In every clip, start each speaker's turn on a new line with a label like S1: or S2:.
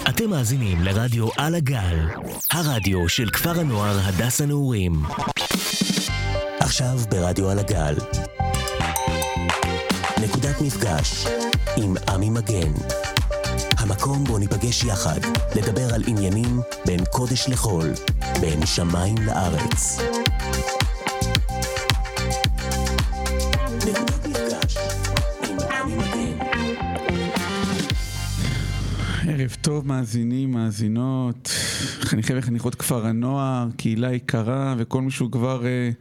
S1: אתם מאזינים לרדיו על הגל, הרדיו של כפר הנוער הדס הנעורים. עכשיו ברדיו על הגל, נקודת מפגש עם עמי מגן. המקום בו ניפגש יחד, לדבר על עניינים בין קודש לחול, בין שמיים לארץ. נקודת מפגש עם עמי מגן.
S2: ערב טוב מאזינים, מאזינות, חניכי וחניכות כפר הנוער, קהילה יקרה וכל מישהו כבר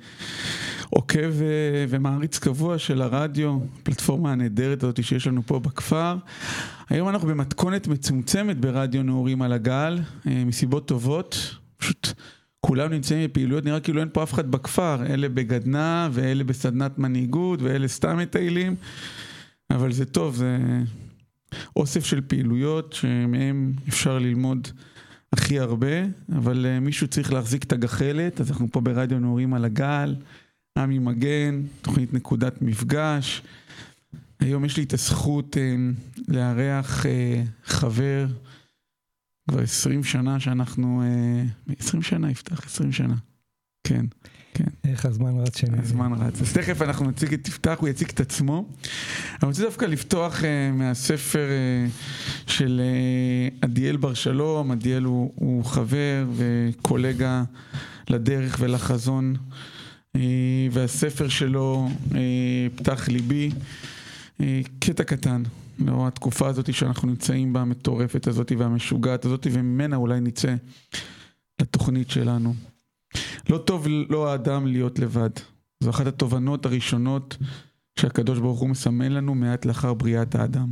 S2: עוקב ומעריץ קבוע של הרדיו, פלטפורמה הנהדרת הזאת שיש לנו פה בכפר. היום אנחנו במתכונת מצומצמת ברדיו נעורים על הגל, מסיבות טובות, פשוט כולם נמצאים בפעילויות, נראה כאילו אין פה אף אחד בכפר, אלה בגדנה ואלה בסדנת מנהיגות ואלה סתם מטיילים, אבל זה טוב, זה אוסף של פעילויות שמהם אפשר ללמוד הכי הרבה, אבל מישהו צריך להחזיק את הגחלת, אז אנחנו פה ברדיו נעורים על הגל, עמי מגן, תוכנית נקודת מפגש. היום יש לי את הזכות לארח חבר, כבר 20 שנה שאנחנו, 20 שנה יפתח, 20 שנה, כן. כן.
S3: איך הזמן רץ שני.
S2: הזמן רץ. אז תכף אנחנו נציג את יפתח, הוא יציג את עצמו. אני רוצה דווקא לפתוח מהספר של עדיאל בר שלום. עדיאל הוא חבר וקולגה לדרך ולחזון, והספר שלו פתח ליבי, קטע קטן, לאור התקופה הזאת שאנחנו נמצאים בה, המטורפת הזאת והמשוגעת הזאת, וממנה אולי נצא לתוכנית שלנו. לא טוב לא האדם להיות לבד. זו אחת התובנות הראשונות שהקדוש ברוך הוא מסמן לנו מעט לאחר בריאת האדם.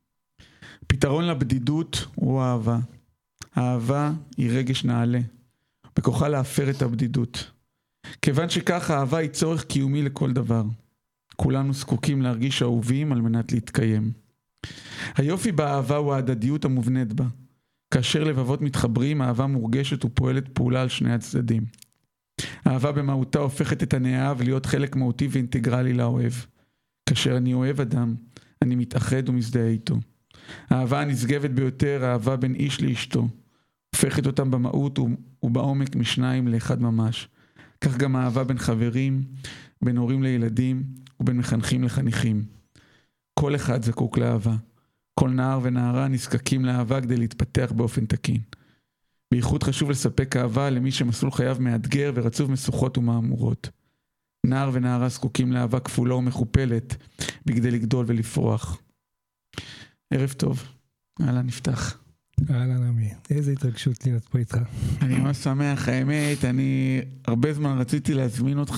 S2: פתרון לבדידות הוא אהבה. האהבה היא רגש נעלה, בכוחה להפר את הבדידות. כיוון שכך האהבה היא צורך קיומי לכל דבר. כולנו זקוקים להרגיש אהובים על מנת להתקיים. היופי באהבה הוא ההדדיות המובנית בה. כאשר לבבות מתחברים, האהבה מורגשת ופועלת פעולה על שני הצדדים. האהבה במהותה הופכת את הנאהב להיות חלק מהותי ואינטגרלי לאוהב. כאשר אני אוהב אדם, אני מתאחד ומזדהה איתו. האהבה הנשגבת ביותר, האהבה בין איש לאשתו, הופכת אותם במהות ובעומק משניים לאחד ממש. כך גם האהבה בין חברים, בין הורים לילדים ובין מחנכים לחניכים. כל אחד זקוק לאהבה. כל נער ונערה נזקקים לאהבה כדי להתפתח באופן תקין. בייחוד חשוב לספק אהבה למי שמסלול חייו מאתגר ורצוף משוכות ומאמורות. נער ונערה זקוקים לאהבה כפולה ומכופלת בכדי לגדול ולפרוח. ערב טוב. אהלן נפתח.
S3: אהלן עמי. איזה התרגשות להיות פה איתך.
S2: אני ממש שמח, האמת, אני הרבה זמן רציתי להזמין אותך,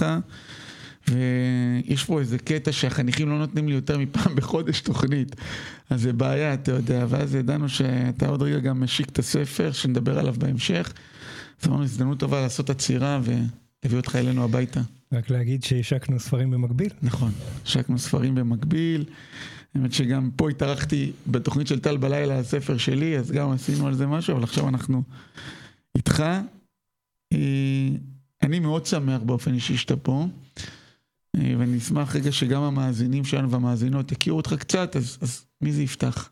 S2: ויש פה איזה קטע שהחניכים לא נותנים לי יותר מפעם בחודש תוכנית, אז זה בעיה, אתה יודע, ואז ידענו שאתה עוד רגע גם משיק את הספר, שנדבר עליו בהמשך, אז אמרנו, הזדמנות טובה לעשות עצירה ולהביא אותך אלינו הביתה.
S3: רק להגיד שהשקנו ספרים במקביל.
S2: נכון, השקנו ספרים במקביל, האמת שגם פה התארחתי בתוכנית של טל בלילה, הספר שלי, אז גם עשינו על זה משהו, אבל עכשיו אנחנו איתך. אני מאוד שמח באופן אישי שאתה פה, ואני אשמח רגע שגם המאזינים שלנו והמאזינות יכירו אותך קצת, אז מי זה יפתח?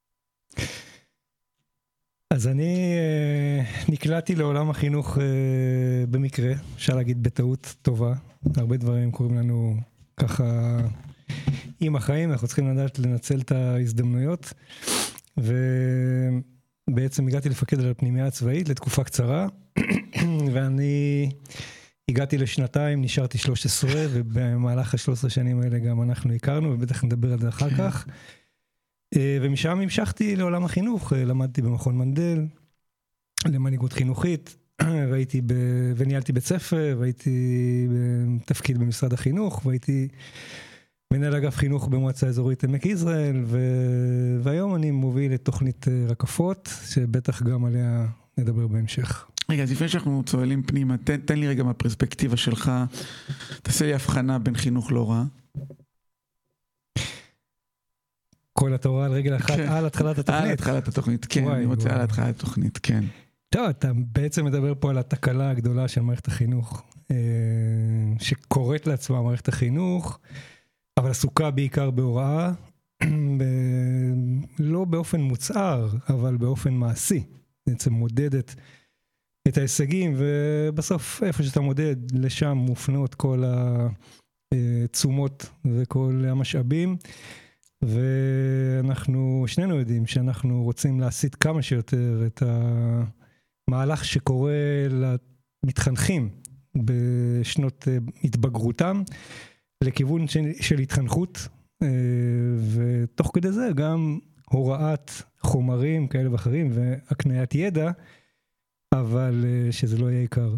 S3: אז אני נקלעתי לעולם החינוך במקרה, אפשר להגיד בטעות טובה. הרבה דברים קוראים לנו ככה עם החיים, אנחנו צריכים לדעת לנצל את ההזדמנויות, ובעצם הגעתי לפקד על הפנימיה הצבאית לתקופה קצרה, ואני הגעתי לשנתיים, נשארתי 13, ובמהלך ה-13 שנים האלה גם אנחנו הכרנו, ובטח נדבר על זה אחר כך. ומשם המשכתי לעולם החינוך, למדתי במכון מנדל, למנהיגות חינוכית, וניהלתי בית ספר, והייתי בתפקיד במשרד החינוך, והייתי מנהל אגף חינוך במועצה האזורית עמק יזרעאל, והיום אני מוביל את תוכנית רקפות, שבטח גם עליה נדבר בהמשך.
S2: רגע, אז לפני שאנחנו צועלים פנימה, תן לי רגע מהפרספקטיבה שלך, תעשה לי הבחנה בין חינוך לא רע.
S3: כל התורה על רגל אחת, על התחלת התוכנית.
S2: על התחלת התוכנית, כן, אני רוצה על התחלת התוכנית, כן.
S3: טוב, אתה בעצם מדבר פה על התקלה הגדולה של מערכת החינוך, שקוראת לעצמה מערכת החינוך, אבל עסוקה בעיקר בהוראה, לא באופן מוצהר, אבל באופן מעשי. בעצם מודדת את ההישגים, ובסוף איפה שאתה מודד, לשם מופנות כל התשומות וכל המשאבים, ואנחנו שנינו יודעים שאנחנו רוצים להסיט כמה שיותר את המהלך שקורה למתחנכים בשנות התבגרותם, לכיוון של התחנכות, ותוך כדי זה גם הוראת חומרים כאלה ואחרים והקניית ידע, אבל שזה לא יהיה עיקר.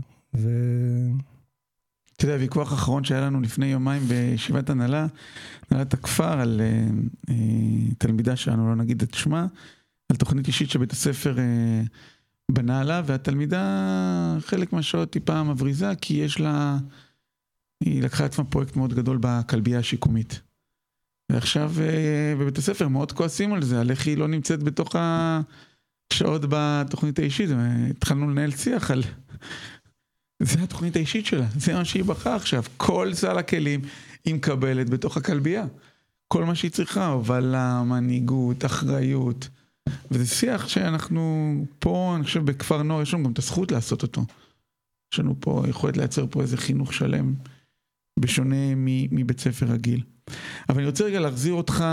S2: אתה יודע, ויכוח אחרון שהיה לנו לפני יומיים בישיבת הנהלת הכפר, על תלמידה שלנו, לא נגיד את שמה, על תוכנית אישית שבית הספר בנה לה, והתלמידה חלק מהשעות טיפה מבריזה, כי היא לקחה עצמה פרויקט מאוד גדול בכלבייה השיקומית. ועכשיו בבית הספר מאוד כועסים על זה, על איך היא לא נמצאת בתוך השעות בתוכנית האישית. התחלנו לנהל שיח על... זה התוכנית האישית שלה, זה מה שהיא בחרה עכשיו. כל סל הכלים היא מקבלת בתוך הכלבייה. כל מה שהיא צריכה, הובלה, מנהיגות, אחריות. וזה שיח שאנחנו פה, אני חושב, בכפר נוער, יש לנו גם את הזכות לעשות אותו. יש לנו פה יכולת לייצר פה איזה חינוך שלם, בשונה מבית ספר רגיל. אבל אני רוצה רגע להחזיר אותך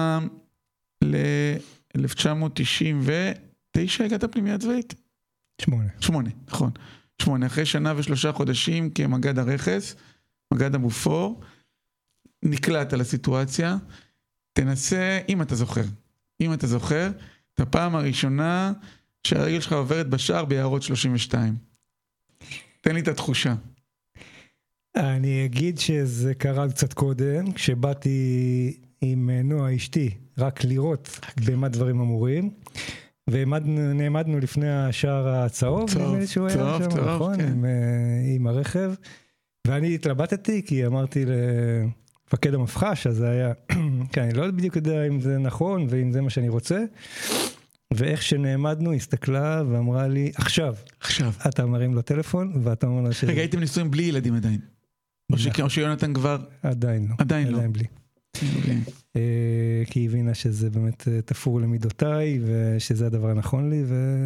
S2: ל-1999, הגעת פנימייה צבאית? 8, נכון. 8, אחרי שנה ו3 חודשים כמגד הרכס, מגד הבופור, נקלט על הסיטואציה, תנסה, אם אתה זוכר, את הפעם הראשונה שהרגל שלך עוברת בשער ביערות 32. תן לי את התחושה.
S3: אני אגיד שזה קרה קצת קודם, כשבאתי עם נועה אשתי, רק לראות במה דברים אמורים, ונעמדנו לפני השער הצהוב, שהוא היה שם, נכון, עם הרכב, ואני התלבטתי, כי אמרתי למפקד המפחש, אז זה היה, כן, אני לא בדיוק יודע אם זה נכון, ואם זה מה שאני רוצה, ואיך שנעמדנו, הסתכלה ואמרה לי, עכשיו, אתה מרים לו טלפון, ואתה אומר לה
S2: רגע, הייתם נישואים בלי ילדים עדיין? או שיונתן כבר...
S3: עדיין בלי. כי היא הבינה שזה באמת תפור למידותיי, ושזה הדבר הנכון לי,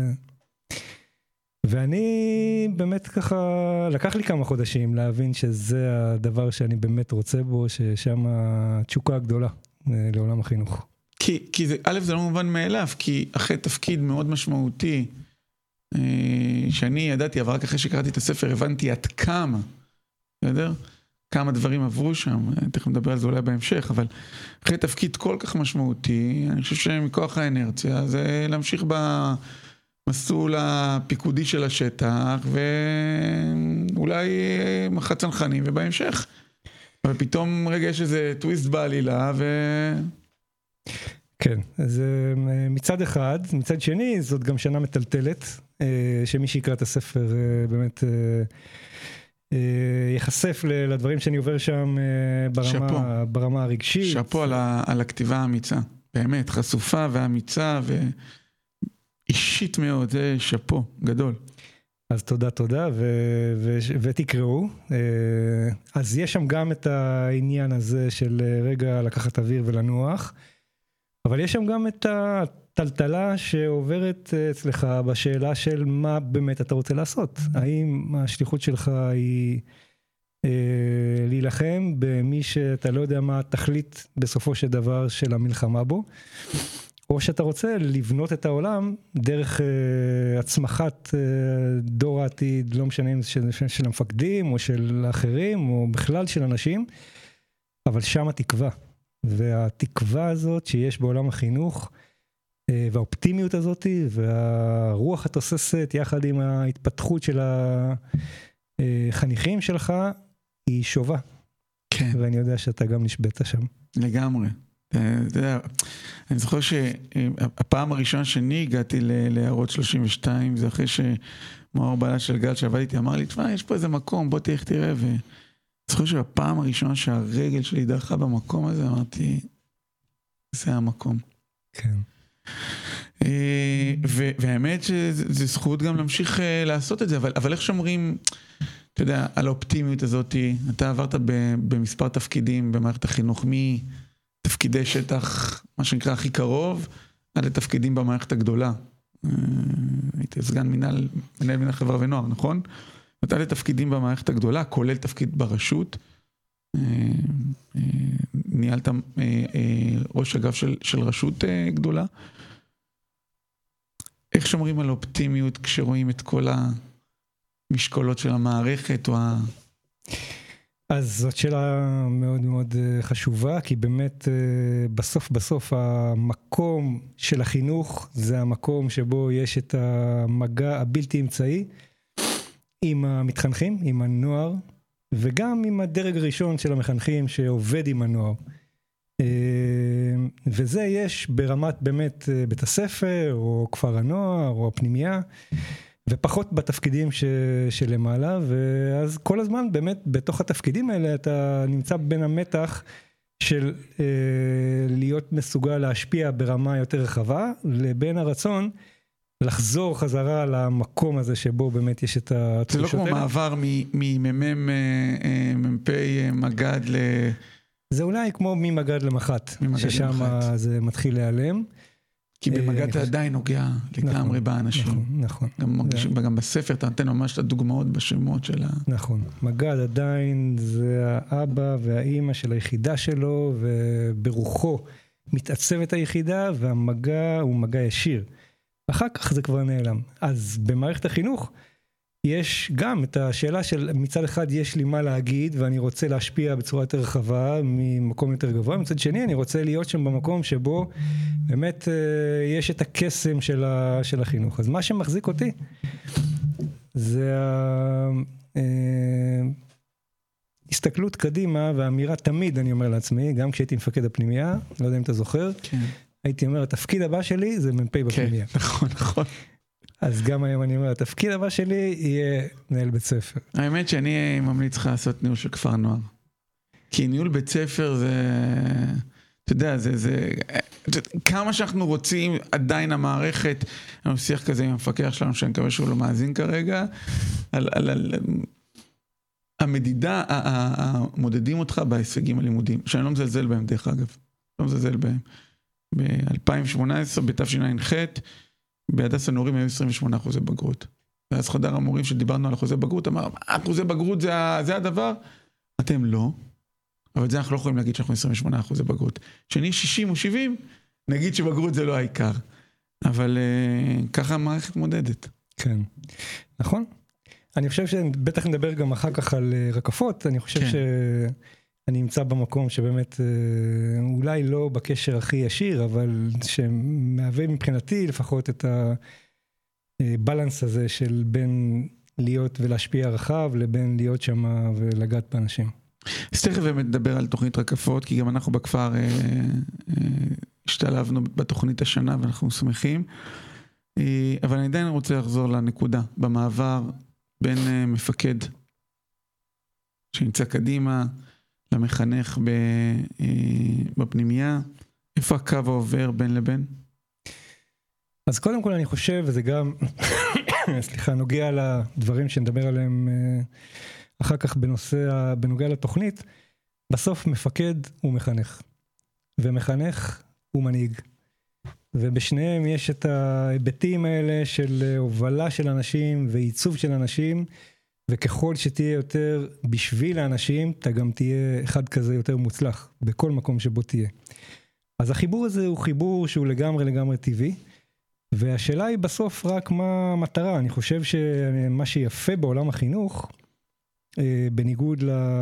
S3: ואני באמת ככה, לקח לי כמה חודשים להבין שזה הדבר שאני באמת רוצה בו, ששם התשוקה הגדולה לעולם החינוך.
S2: כי זה, א', זה לא מובן מאליו, כי אחרי תפקיד מאוד משמעותי, שאני ידעתי, אבל רק אחרי שקראתי את הספר, הבנתי עד כמה, בסדר? כמה דברים עברו שם, תכף נדבר על זה אולי בהמשך, אבל אחרי תפקיד כל כך משמעותי, אני חושב שמכוח האנרציה, זה להמשיך במסלול הפיקודי של השטח, ואולי מחץ צנחנים, ובהמשך. ופתאום רגע יש איזה טוויסט בעלילה,
S3: כן, אז מצד אחד, מצד שני, זאת גם שנה מטלטלת, שמי שיקרא את הספר באמת יחשף לדברים שאני עובר שם ברמה הרגשית.
S2: שפו על הכתיבה האמיצה, באמת, חשופה ואמיצה ואישית מאוד, זה שפו גדול.
S3: אז תודה, ותקראו. אז יש שם גם את העניין הזה של רגע לקחת אוויר ולנוח, אבל יש שם גם את הטלטלה שעוברת אצלך בשאלה של מה באמת אתה רוצה לעשות. האם השליחות שלך היא להילחם במי שאתה לא יודע מה התכלית בסופו של דבר של המלחמה בו, או שאתה רוצה לבנות את העולם דרך הצמחת דור העתיד, לא משנה אם זה של המפקדים או של האחרים או בכלל של אנשים, אבל שם התקווה. והתקווה הזאת שיש בעולם החינוך, והאופטימיות הזאת, והרוח התוססת יחד עם ההתפתחות של החניכים שלך, היא שובה.
S2: כן.
S3: ואני יודע שאתה גם נשבט שם.
S2: לגמרי. אתה יודע, אני זוכר שהפעם הראשונה שאני הגעתי ליערות 32, זה אחרי שמאור בעלה של גל שעבד איתי, אמר לי, תשמע, יש פה איזה מקום, בוא תלך תראה, זוכר שבפעם הראשונה שהרגל שלי דרכה במקום הזה, אמרתי, זה המקום.
S3: כן.
S2: והאמת שזה זכות גם להמשיך לעשות את זה, אבל איך שומרים, אתה יודע, על האופטימיות הזאת, אתה עברת במספר תפקידים במערכת החינוך, תפקידי שטח, מה שנקרא הכי קרוב, עד לתפקידים במערכת הגדולה. הייתי סגן מנהל מנהל חברה ונוער, נכון? עד לתפקידים במערכת הגדולה, כולל תפקיד ברשות. ניהלת ראש אגף של רשות גדולה. איך שומרים על אופטימיות כשרואים את כל המשקולות של המערכת או
S3: אז זאת שאלה מאוד מאוד חשובה, כי באמת בסוף המקום של החינוך זה המקום שבו יש את המגע הבלתי אמצעי עם המתחנכים, עם הנוער, וגם עם הדרג הראשון של המחנכים שעובד עם הנוער. וזה יש ברמת באמת בית הספר, או כפר הנוער, או הפנימייה, ופחות בתפקידים שלמעלה, ואז כל הזמן באמת בתוך התפקידים האלה אתה נמצא בין המתח של להיות מסוגל להשפיע ברמה יותר רחבה, לבין הרצון לחזור חזרה למקום הזה שבו באמת יש את התחושות
S2: האלה. זה לא כמו מעבר ממ"פ מג"ד ל...
S3: זה אולי כמו ממג"ד למח"ט, ששם זה מתחיל להיעלם.
S2: כי במג"ד אתה עדיין נוגע לגמרי באנשים.
S3: נכון.
S2: גם בספר אתה נותן ממש את הדוגמאות בשמות של ה...
S3: נכון. מג"ד עדיין זה האבא והאימא של היחידה שלו, וברוחו מתעצבת היחידה, והמגע הוא מגע ישיר. אחר כך זה כבר נעלם. אז במערכת החינוך יש גם את השאלה של מצד אחד יש לי מה להגיד, ואני רוצה להשפיע בצורה יותר רחבה, ממקום יותר גבוה. מצד שני, אני רוצה להיות שם במקום שבו באמת יש את הקסם של החינוך. אז מה שמחזיק אותי, זה הסתכלות קדימה, והאמירה תמיד, אני אומר לעצמי, גם כשהייתי מפקד הפנימייה, לא יודע אם אתה זוכר, כן. הייתי אומר, התפקיד הבא שלי זה מ"פ בפנימייה.
S2: כן, נכון.
S3: אז גם היום אני אומר, התפקיד הבא שלי יהיה מנהל בית ספר.
S2: האמת שאני ממליץ לך לעשות ניהול של כפר נוער. כי ניהול בית ספר זה, אתה יודע, כמה שאנחנו רוצים, עדיין המערכת, אני שיח כזה עם המפקח שלנו, שאני מקווה שהוא לא מאזין כרגע, על המדידה, המודדים אותך בהישגים הלימודיים, שאני לא מזלזל בהם דרך אגב, לא מזלזל בהם. ב-2018, בתשע"ח, בהדסה נעורים היו 28% בגרות. ואז חדר המורים שדיברנו על אחוזי בגרות, אמר, אחוזי בגרות זה הדבר? אתם לא. אבל זה אנחנו לא יכולים להגיד שאנחנו 28% בגרות. שני 60 או 70, נגיד שבגרות זה לא העיקר. אבל ככה המערכת מודדת.
S3: כן, נכון. אני חושב שבטח נדבר גם אחר כך על רקפות, אני חושב שאני נמצא במקום שבאמת אולי לא בקשר הכי ישיר, אבל שמהווה מבחינתי לפחות את הבלנס הזה של בין להיות ולהשפיע רחב, לבין להיות שם ולגעת באנשים.
S2: אז תכף באמת נדבר על תוכנית רקפות, כי גם אנחנו בכפר השתלבנו בתוכנית השנה ואנחנו שמחים. אבל אני עדיין רוצה לחזור לנקודה, במעבר בין מפקד שנמצא קדימה, למחנך בפנימייה, איפה הקו העובר בין לבין?
S3: אז קודם כל אני חושב, וזה גם, סליחה, נוגע לדברים שנדבר עליהם אחר כך בנוגע לתוכנית, בסוף מפקד הוא מחנך, ומחנך הוא מנהיג. ובשניהם יש את ההיבטים האלה של הובלה של אנשים ועיצוב של אנשים, וככל שתהיה יותר בשביל האנשים, אתה גם תהיה אחד כזה יותר מוצלח, בכל מקום שבו תהיה. אז החיבור הזה הוא חיבור שהוא לגמרי טבעי, והשאלה היא בסוף רק מה המטרה. אני חושב שמה שיפה בעולם החינוך, בניגוד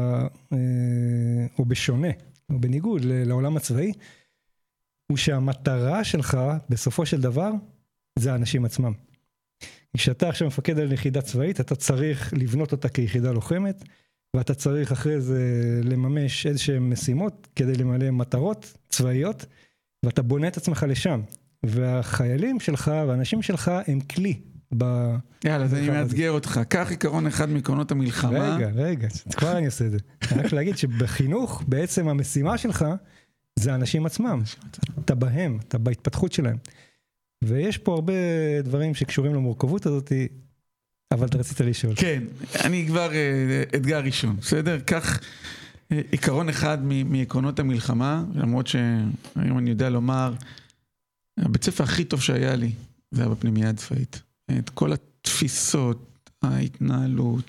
S3: או בשונה, או בניגוד לעולם הצבאי, הוא שהמטרה שלך בסופו של דבר זה האנשים עצמם. כשאתה עכשיו מפקד על יחידה צבאית, אתה צריך לבנות אותה כיחידה לוחמת, ואתה צריך אחרי זה לממש איזשהם משימות כדי למלא מטרות צבאיות, ואתה בונה את עצמך לשם. והחיילים שלך והאנשים שלך הם כלי.
S2: יאללה, אז אני מאתגר אותך. קח עיקרון אחד מעקרונות המלחמה.
S3: רגע, כבר אני עושה את זה. רק להגיד שבחינוך בעצם המשימה שלך זה האנשים עצמם. אתה בהם, אתה בהתפתחות שלהם. ויש פה הרבה דברים שקשורים למורכבות הזאת, אבל אתה רצית לשאול.
S2: כן, אני כבר אתגר ראשון, בסדר? כך עיקרון אחד מעקרונות המלחמה, למרות שהיום אני יודע לומר, הבית ספר הכי טוב שהיה לי, זה היה בפנימייה הצבאית. את כל התפיסות, ההתנהלות,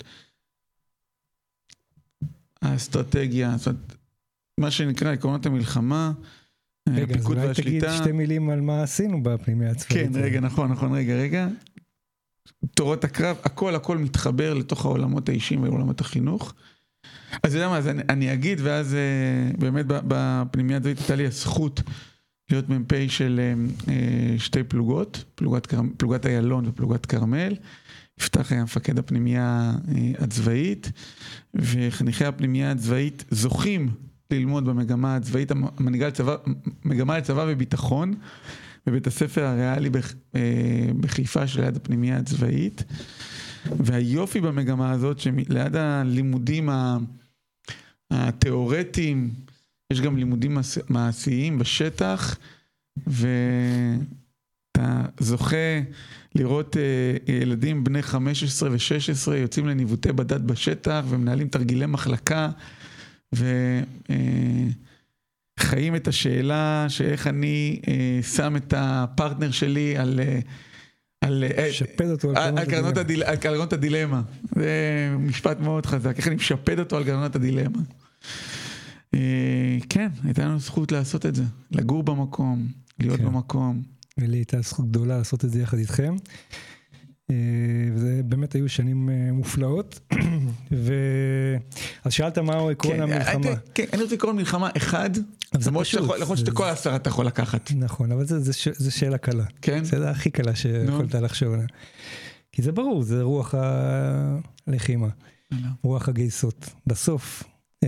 S2: האסטרטגיה, זאת אומרת, מה שנקרא עקרונות המלחמה, הפיקוד והשליטה.
S3: רגע, אז אולי תגיד 2 מילים על מה עשינו בפנימייה הצבאית.
S2: כן, רגע, נכון, רגע. תורות הקרב, הכל מתחבר לתוך העולמות האישיים ועולמות החינוך. אז אתה יודע מה, אז אני אגיד, ואז באמת בפנימייה הצבאית הייתה לי הזכות להיות מ"פ של 2 פלוגות, פלוגת איילון ופלוגת כרמל. יפתח היה מפקד הפנימייה הצבאית, וחניכי הפנימייה הצבאית זוכים ללמוד במגמה הצבאית, מגמה לצבא וביטחון, בבית הספר הריאלי בחיפה שליד הפנימייה הצבאית. והיופי במגמה הזאת, שליד הלימודים התיאורטיים, יש גם לימודים מעשיים בשטח, ואתה זוכה לראות ילדים בני 15 ו-16 יוצאים לניווטי בדד בשטח, ומנהלים תרגילי מחלקה, וחיים את השאלה שאיך אני שם את הפרטנר שלי על קרנות הדילמה. זה משפט מאוד חזק, איך אני משפד אותו על קרנות הדילמה. כן, הייתה לנו זכות לעשות את זה, לגור במקום, להיות במקום.
S3: ולי הייתה זכות גדולה לעשות את זה יחד איתכם. וזה באמת היו שנים מופלאות. אז שאלת מהו עקרון המלחמה.
S2: כן, אני רוצה עקרון מלחמה אחד, למרות שאתה כל 10 אתה יכול לקחת.
S3: נכון, אבל זו שאלה קלה.
S2: כן?
S3: זה הכי קלה שיכולת לחשוב עליה. כי זה ברור, זה רוח הלחימה, רוח הגייסות. בסוף,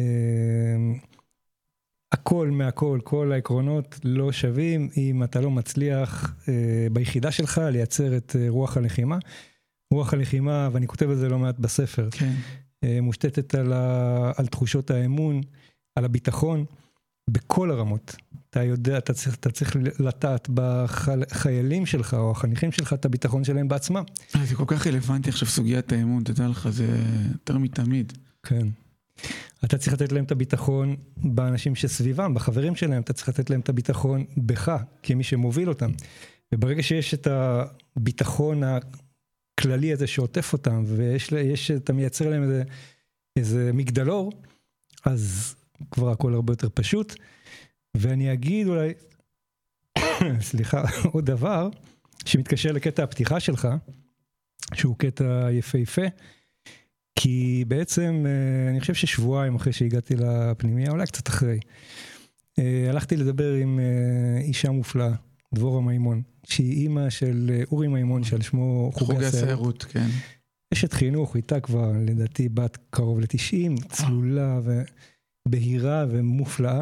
S3: הכל מהכל, כל העקרונות לא שווים אם אתה לא מצליח ביחידה שלך לייצר את רוח הלחימה. רוח הלחימה, ואני כותב את זה לא מעט בספר,
S2: כן.
S3: מושתתת על תחושות האמון, על הביטחון, בכל הרמות. אתה יודע, אתה צריך לטעת בחיילים שלך או החניכים שלך את הביטחון שלהם בעצמם.
S2: זה כל כך רלוונטי עכשיו סוגיית האמון, תדע לך, זה יותר מתמיד.
S3: כן. אתה צריך לתת להם את הביטחון באנשים שסביבם, בחברים שלהם, אתה צריך לתת להם את הביטחון בך, כמי שמוביל אותם. וברגע שיש את הביטחון הכללי הזה שעוטף אותם, אתה מייצר להם איזה מגדלור, אז כבר הכל הרבה יותר פשוט. ואני אגיד אולי, סליחה, עוד דבר, שמתקשר לקטע הפתיחה שלך, שהוא קטע יפה, כי בעצם, אני חושב ששבועיים אחרי שהגעתי לפנימיה, אולי קצת אחרי, הלכתי לדבר עם אישה מופלאה, דבורה מימון, שהיא אימא של אורי מימון, שעל שמו חוגי הסיירות.
S2: כן.
S3: אשת חינוך, הייתה כבר, לדעתי, בת קרוב ל-90, צלולה ובהירה ומופלאה,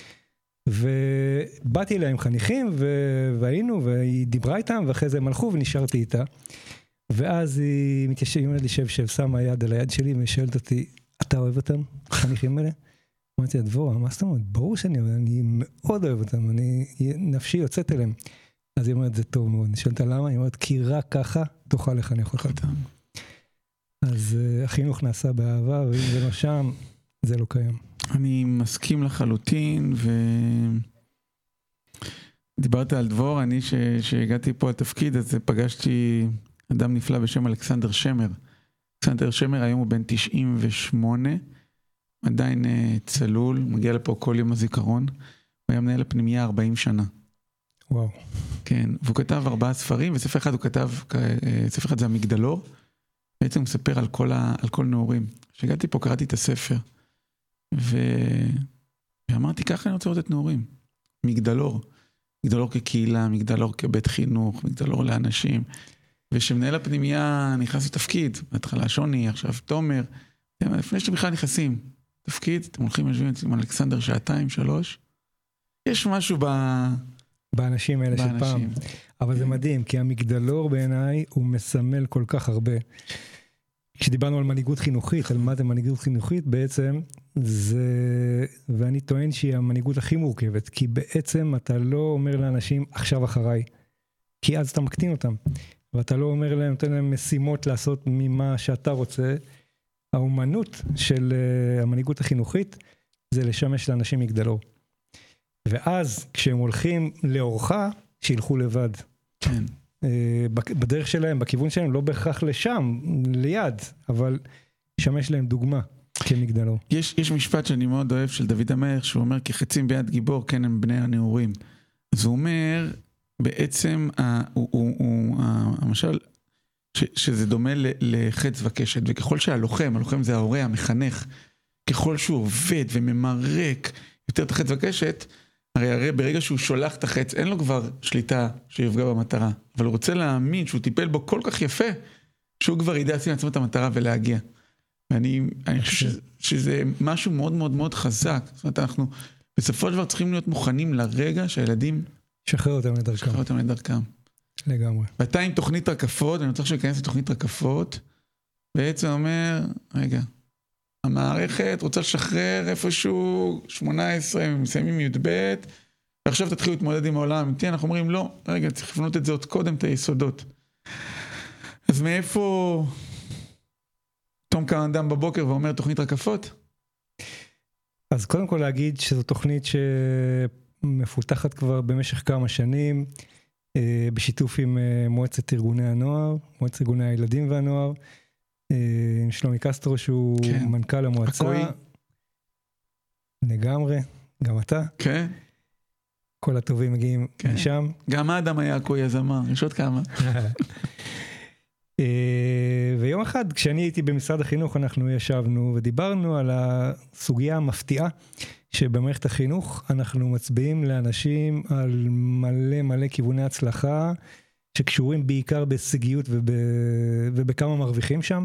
S3: ובאתי אליה עם חניכים, והיינו, והיא דיברה איתם, ואחרי זה הם הלכו ונשארתי איתה, ואז היא מתיישבת לי שב, שמה יד על היד שלי, ושאלת אותי, אתה אוהב אותם, החניכים האלה? אמרתי, דבורה, מה זאת אומרת? ברור שאני אוהב, אני מאוד אוהב אותם, נפשי יוצאת אליהם. אז היא אומרת, זה טוב מאוד. אני שואלת למה? היא אומרת, כי רק ככה תוכל לחנך אותם. אז החינוך נעשה באהבה, ואם זה לא שם, זה לא קיים.
S2: אני מסכים לחלוטין, דיברת על דבור, אני שהגעתי פה לתפקיד, אז פגשתי אדם נפלא בשם אלכסנדר שמר. אלכסנדר שמר היום הוא בן 98, עדיין צלול, מגיע לפה כל יום הזיכרון, הוא היה מנהל הפנימייה 40 שנה.
S3: וואו. כן,
S2: והוא כתב 4 ספרים, וספר אחד הוא כתב, ספר אחד זה המגדלור, בעצם הוא מספר על כל נעורים. כשהגעתי פה קראתי את הספר, ואמרתי ככה אני רוצה לראות את נעורים. מגדלור כקהילה, מגדלור כבית חינוך, מגדלור לאנשים, ושמנהל הפנימייה נכנס לתפקיד, בהתחלה שוני, עכשיו תומר, לפני שבכלל נכנסים תפקיד, אתם הולכים לשבת עם אלכסנדר 2-3, יש משהו
S3: באנשים האלה של פעם, אבל זה מדהים, כי המגדלור בעיניי הוא מסמל כל כך הרבה. כשדיברנו על מנהיגות חינוכית, על מה זה מנהיגות חינוכית, בעצם זה, ואני טוען שהיא המנהיגות הכי מורכבת, כי בעצם אתה לא אומר לאנשים עכשיו אחריי, כי אז אתה מקטין אותם, ואתה לא אומר להם, נותן להם משימות לעשות ממה שאתה רוצה. האומנות של המנהיגות החינוכית זה לשמש לאנשים מגדלור. ואז כשהם הולכים לאורחה, שילכו לבד.
S2: כן.
S3: בדרך שלהם, בכיוון שלהם, לא בהכרח לשם, ליד, אבל שמש להם דוגמה כמגדלור.
S2: יש משפט שאני מאוד אוהב של דוד המלך, שהוא אומר, כי חצים ביד גיבור, כן הם בני הנעורים. אז הוא אומר, בעצם, למשל, שזה דומה לחץ וקשת, וככל שהלוחם, הלוחם זה ההורה, המחנך, ככל שהוא עובד וממרק יותר את החץ וקשת, הרי ברגע שהוא שולח את החץ, אין לו כבר שליטה שיפגע במטרה, אבל הוא רוצה להאמין שהוא טיפל בו כל כך יפה, שהוא כבר ידע לשים לעצמו את המטרה ולהגיע. ואני חושב שזה משהו מאוד מאוד מאוד חזק. זאת אומרת, אנחנו בסופו של דבר צריכים להיות מוכנים לרגע שהילדים
S3: שחרר אותם
S2: לדרכם.
S3: לגמרי.
S2: ואתה עם תוכנית רקפות, אני רוצה להיכנס לתוכנית רקפות, בעצם אומר, רגע, המערכת רוצה לשחרר איפשהו 18, מסיימים י"ב, ועכשיו תתחילו להתמודד עם העולם האמיתי, אנחנו אומרים, לא, רגע, צריך לבנות את זה עוד קודם, את היסודות. אז מאיפה תום קם אדם בבוקר ואומר תוכנית רקפות?
S3: אז קודם כל להגיד שזו תוכנית שמפותחת כבר במשך כמה שנים, בשיתוף עם מועצת ארגוני הנוער, מועצת ארגוני הילדים והנוער, עם שלומי קסטרו שהוא כן. מנכ"ל המועצה.
S2: הקוי.
S3: לגמרי, גם אתה.
S2: כן.
S3: כל הטובים מגיעים כן. משם.
S2: גם האדם היה הקוי, אז אמר, יש עוד כמה.
S3: ויום אחד כשאני הייתי במשרד החינוך אנחנו ישבנו ודיברנו על הסוגיה המפתיעה שבמערכת החינוך אנחנו מצביעים לאנשים על מלא מלא כיווני הצלחה שקשורים בעיקר בהישגיות ובכמה מרוויחים שם.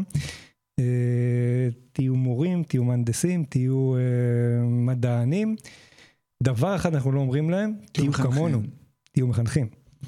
S3: תהיו מורים, תהיו מהנדסים, תהיו מדענים. דבר אחד אנחנו לא אומרים להם, תהיו כמונו, תהיו מחנכים.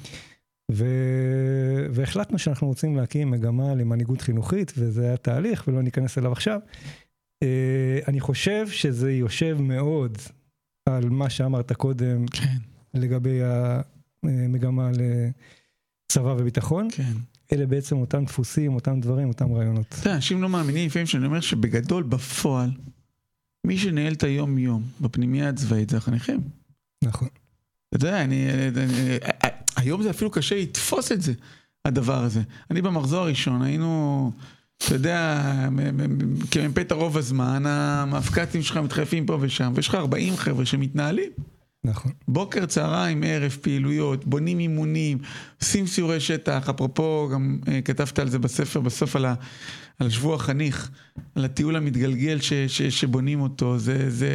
S3: והחלטנו שאנחנו רוצים להקים מגמה למנהיגות חינוכית, וזה היה תהליך ולא ניכנס אליו עכשיו. אני חושב שזה יושב מאוד על מה שאמרת קודם,
S2: כן.
S3: לגבי המגמה לצבא וביטחון.
S2: כן.
S3: אלה בעצם אותם דפוסים, אותם דברים, אותם רעיונות.
S2: אנשים לא מאמינים לפעמים שאני אומר שבגדול בפועל, מי שנהל את היום יום בפנימיה הצבאית זה החניכים.
S3: נכון.
S2: אתה יודע, היום זה אפילו קשה לתפוס את זה, הדבר הזה. אני במחזור הראשון, היינו, אתה יודע, כמפת הרוב הזמן, המפקטים שלך מתחלפים פה ושם, ויש לך 40 חבר'ה שמתנהלים.
S3: נכון.
S2: בוקר, צהריים, ערב, פעילויות, בונים אימונים, עושים סיורי שטח, אפרופו, גם כתבת על זה בספר, בסוף על שבוע החניך, על הטיול המתגלגל שבונים אותו, זה...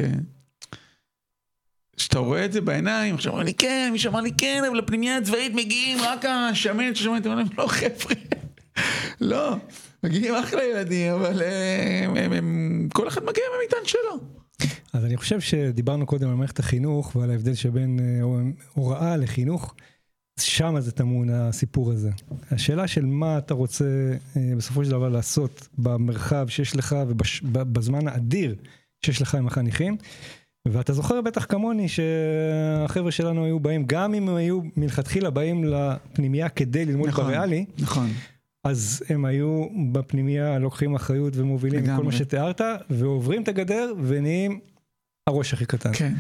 S2: שאתה רואה את זה בעיניים, עכשיו אמר לי כן, מי שאמר לי כן, אבל לפנימיה הצבאית מגיעים רק השמנת ששמנת, אמרו להם, לא חבר'ה, לא, מגיעים אחלה ילדים, אבל כל אחד מגיע במטען שלו.
S3: אז אני חושב שדיברנו קודם על מערכת החינוך, ועל ההבדל שבין הוראה לחינוך, שם זה טמון הסיפור הזה. השאלה של מה אתה רוצה בסופו של דבר לעשות במרחב שיש לך, ובזמן האדיר שיש לך עם החניכים, ואתה זוכר בטח כמוני שהחבר'ה שלנו היו באים, גם אם הם היו מלכתחילה באים לפנימיה כדי ללמוד בריאלי,
S2: נכון.
S3: אז הם היו בפנימיה, לוקחים אחריות ומובילים כל מה שתיארת, ועוברים את הגדר ונהיים הראש הכי קטן.
S2: כן,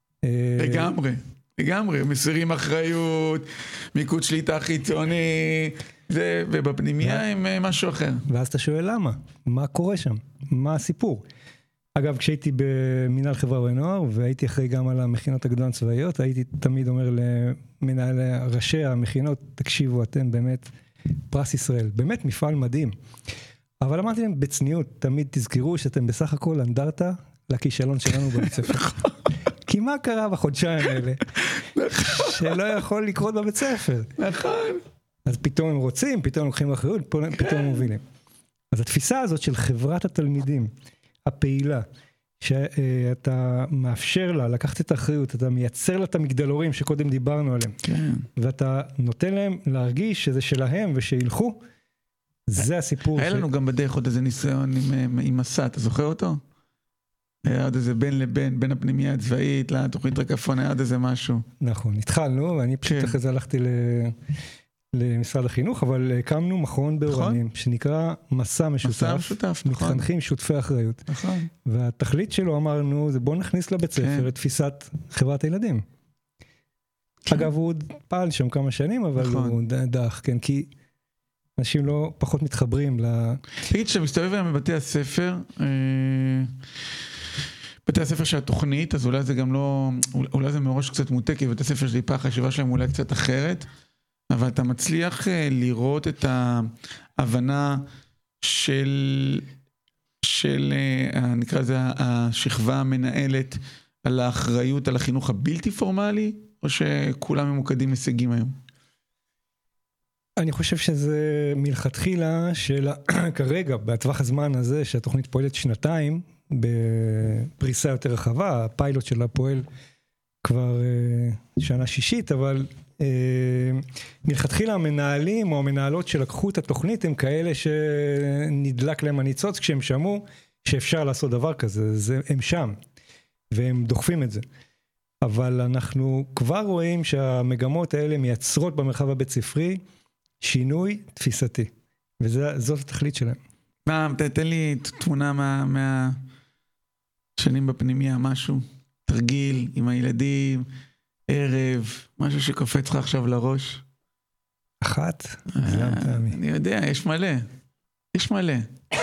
S2: לגמרי, מסירים אחריות, מיקוד שליטה חיצוני, ובפנימיה הם משהו אחר.
S3: ואז אתה שואל למה? מה קורה שם? מה הסיפור? אגב, כשהייתי במנהל חברה ונוער, והייתי אחרי גם על המכינות הגדולות הצבאיות, הייתי תמיד אומר למנהלי ראשי המכינות, תקשיבו, אתם באמת פרס ישראל, באמת מפעל מדהים. אבל אמרתי להם בצניעות, תמיד תזכרו שאתם בסך הכל אנדרטה לכישלון שלנו בבית ספר. כי מה קרה בחודשיים האלה? שלא יכול לקרות בבית ספר.
S2: נכון.
S3: אז פתאום הם רוצים, פתאום לוקחים אחריות, פתאום הם מובילים. אז התפיסה הזאת של חברת התלמידים, הפעילה, שאתה מאפשר לה לקחת את האחריות, אתה מייצר לה את המגדלורים שקודם דיברנו עליהם,
S2: כן.
S3: ואתה נותן להם להרגיש שזה שלהם ושילכו, זה הסיפור.
S2: היה לנו גם בדרך עוד איזה ניסיון עם מסע, אתה זוכר אותו? היה עוד איזה בין לבין, בין הפנימיה הצבאית לתוכנית רקפון, היה עוד איזה משהו.
S3: נכון, התחלנו, ואני פשוט אחרי זה הלכתי למשרד החינוך, אבל הקמנו מכון באורנים, שנקרא מסע משותף, מתחנכים שותפי אחריות. והתכלית שלו אמרנו, זה בוא נכניס לבית ספר את תפיסת חברת הילדים. אגב, הוא פעל שם כמה שנים, אבל הוא דח, כן, כי אנשים לא פחות מתחברים
S2: תגיד, שמסתובב היום בבתי הספר, בתי הספר של התוכנית, אז אולי זה גם לא, אולי זה מראש קצת מוטה, כי בתי הספר שלי פעם החשיבה שלהם אולי קצת אחרת, אבל אתה מצליח לראות את ההבנה של נקרא לזה, השכבה המנהלת על האחריות, על החינוך הבלתי פורמלי, או שכולם ממוקדים הישגים היום?
S3: אני חושב שזה מלכתחילה של כרגע, בטווח הזמן הזה שהתוכנית פועלת שנתיים, בפריסה יותר רחבה, הפיילוט שלה פועל כבר שנה שישית, אבל מלכתחילה המנהלים או המנהלות שלקחו את התוכנית הם כאלה שנדלק להם הניצוץ כשהם שמעו שאפשר לעשות דבר כזה, הם שם והם דוחפים את זה. אבל אנחנו כבר רואים שהמגמות האלה מייצרות במרחב הבית ספרי שינוי תפיסתי, וזאת התכלית שלהם.
S2: תן לי תמונה מהשנים בפנימיה, משהו, תרגיל עם הילדים, ערב, משהו שקופץ לך עכשיו לראש.
S3: אחת?
S2: אני יודע, יש מלא.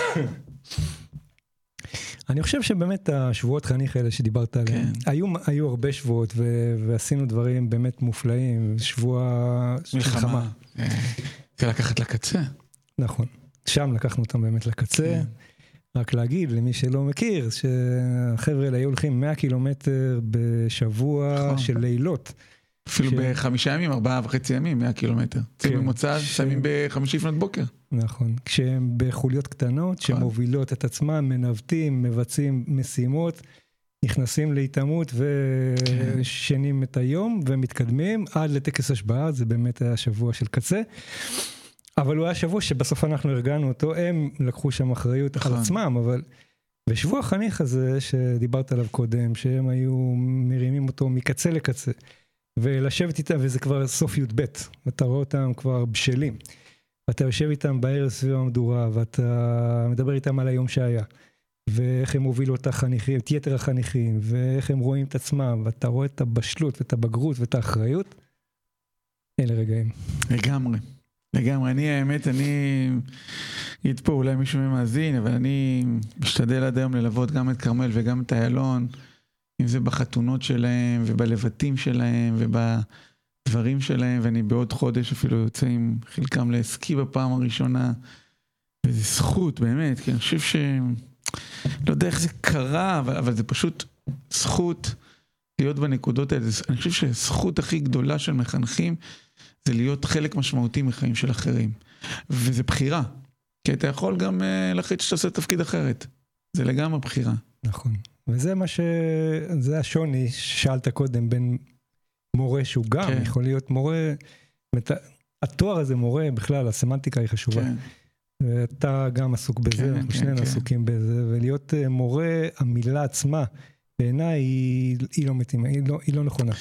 S3: אני חושב שבאמת השבועות חניך האלה שדיברת עליהם, היו הרבה שבועות ועשינו דברים באמת מופלאים, שבוע מלחמה.
S2: זה לקחת לקצה.
S3: נכון, שם לקחנו אותם באמת לקצה. רק להגיד למי שלא מכיר, שהחבר'ה האלה היו הולכים 100 קילומטר בשבוע של לילות.
S2: אפילו ב5 ימים, 4.5 ימים, 100 קילומטר. צאים במוצא, שמים ב5 לפנות בוקר.
S3: נכון, כשהם בחוליות קטנות, שמובילות את עצמם, מנווטים, מבצעים משימות, נכנסים להתאמות ושנים את היום, ומתקדמים עד לטקס השבעה, זה באמת היה שבוע של קצה. אבל הוא היה שבוע שבסוף אנחנו ארגנו אותו, הם לקחו שם אחריות על עצמם, אבל בשבוע החניך הזה שדיברת עליו קודם, שהם היו מרימים אותו מקצה לקצה, ולשבת איתם, וזה כבר סוף י"ב, ואתה רואה אותם כבר בשלים, ואתה יושב איתם בערב סביב המדורה, ואתה מדבר איתם על היום שהיה, ואיך הם הובילו את החניכים, את יתר החניכים, ואיך הם רואים את עצמם, ואתה רואה את הבשלות ואת הבגרות ואת האחריות, אלה רגעים.
S2: לגמרי, האמת, אני אגיד פה, אולי מישהו ממאזין, אבל אני משתדל עד היום ללוות גם את קרמל וגם את איילון, אם זה בחתונות שלהם ובלבטים שלהם ובדברים שלהם, ואני בעוד חודש אפילו יוצא עם חלקם להסקי בפעם הראשונה, וזה זכות באמת, כי אני חושב לא יודע איך זה קרה, אבל זה פשוט זכות להיות בנקודות האלה. אני חושב שהזכות הכי גדולה של מחנכים, זה להיות חלק משמעותי מחיים של אחרים. וזה בחירה. כי אתה יכול גם להחליט שאתה עושה תפקיד אחרת. זה לגמרי בחירה.
S3: נכון. וזה זה השוני ששאלת קודם בין מורה שהוא גם יכול להיות מורה, התואר הזה מורה בכלל, הסמנטיקה היא חשובה. ואתה גם עסוק בזה, שנינו עסוקים בזה, ולהיות מורה, המילה עצמה, בעיניי היא לא מתאימה, היא לא נכונה.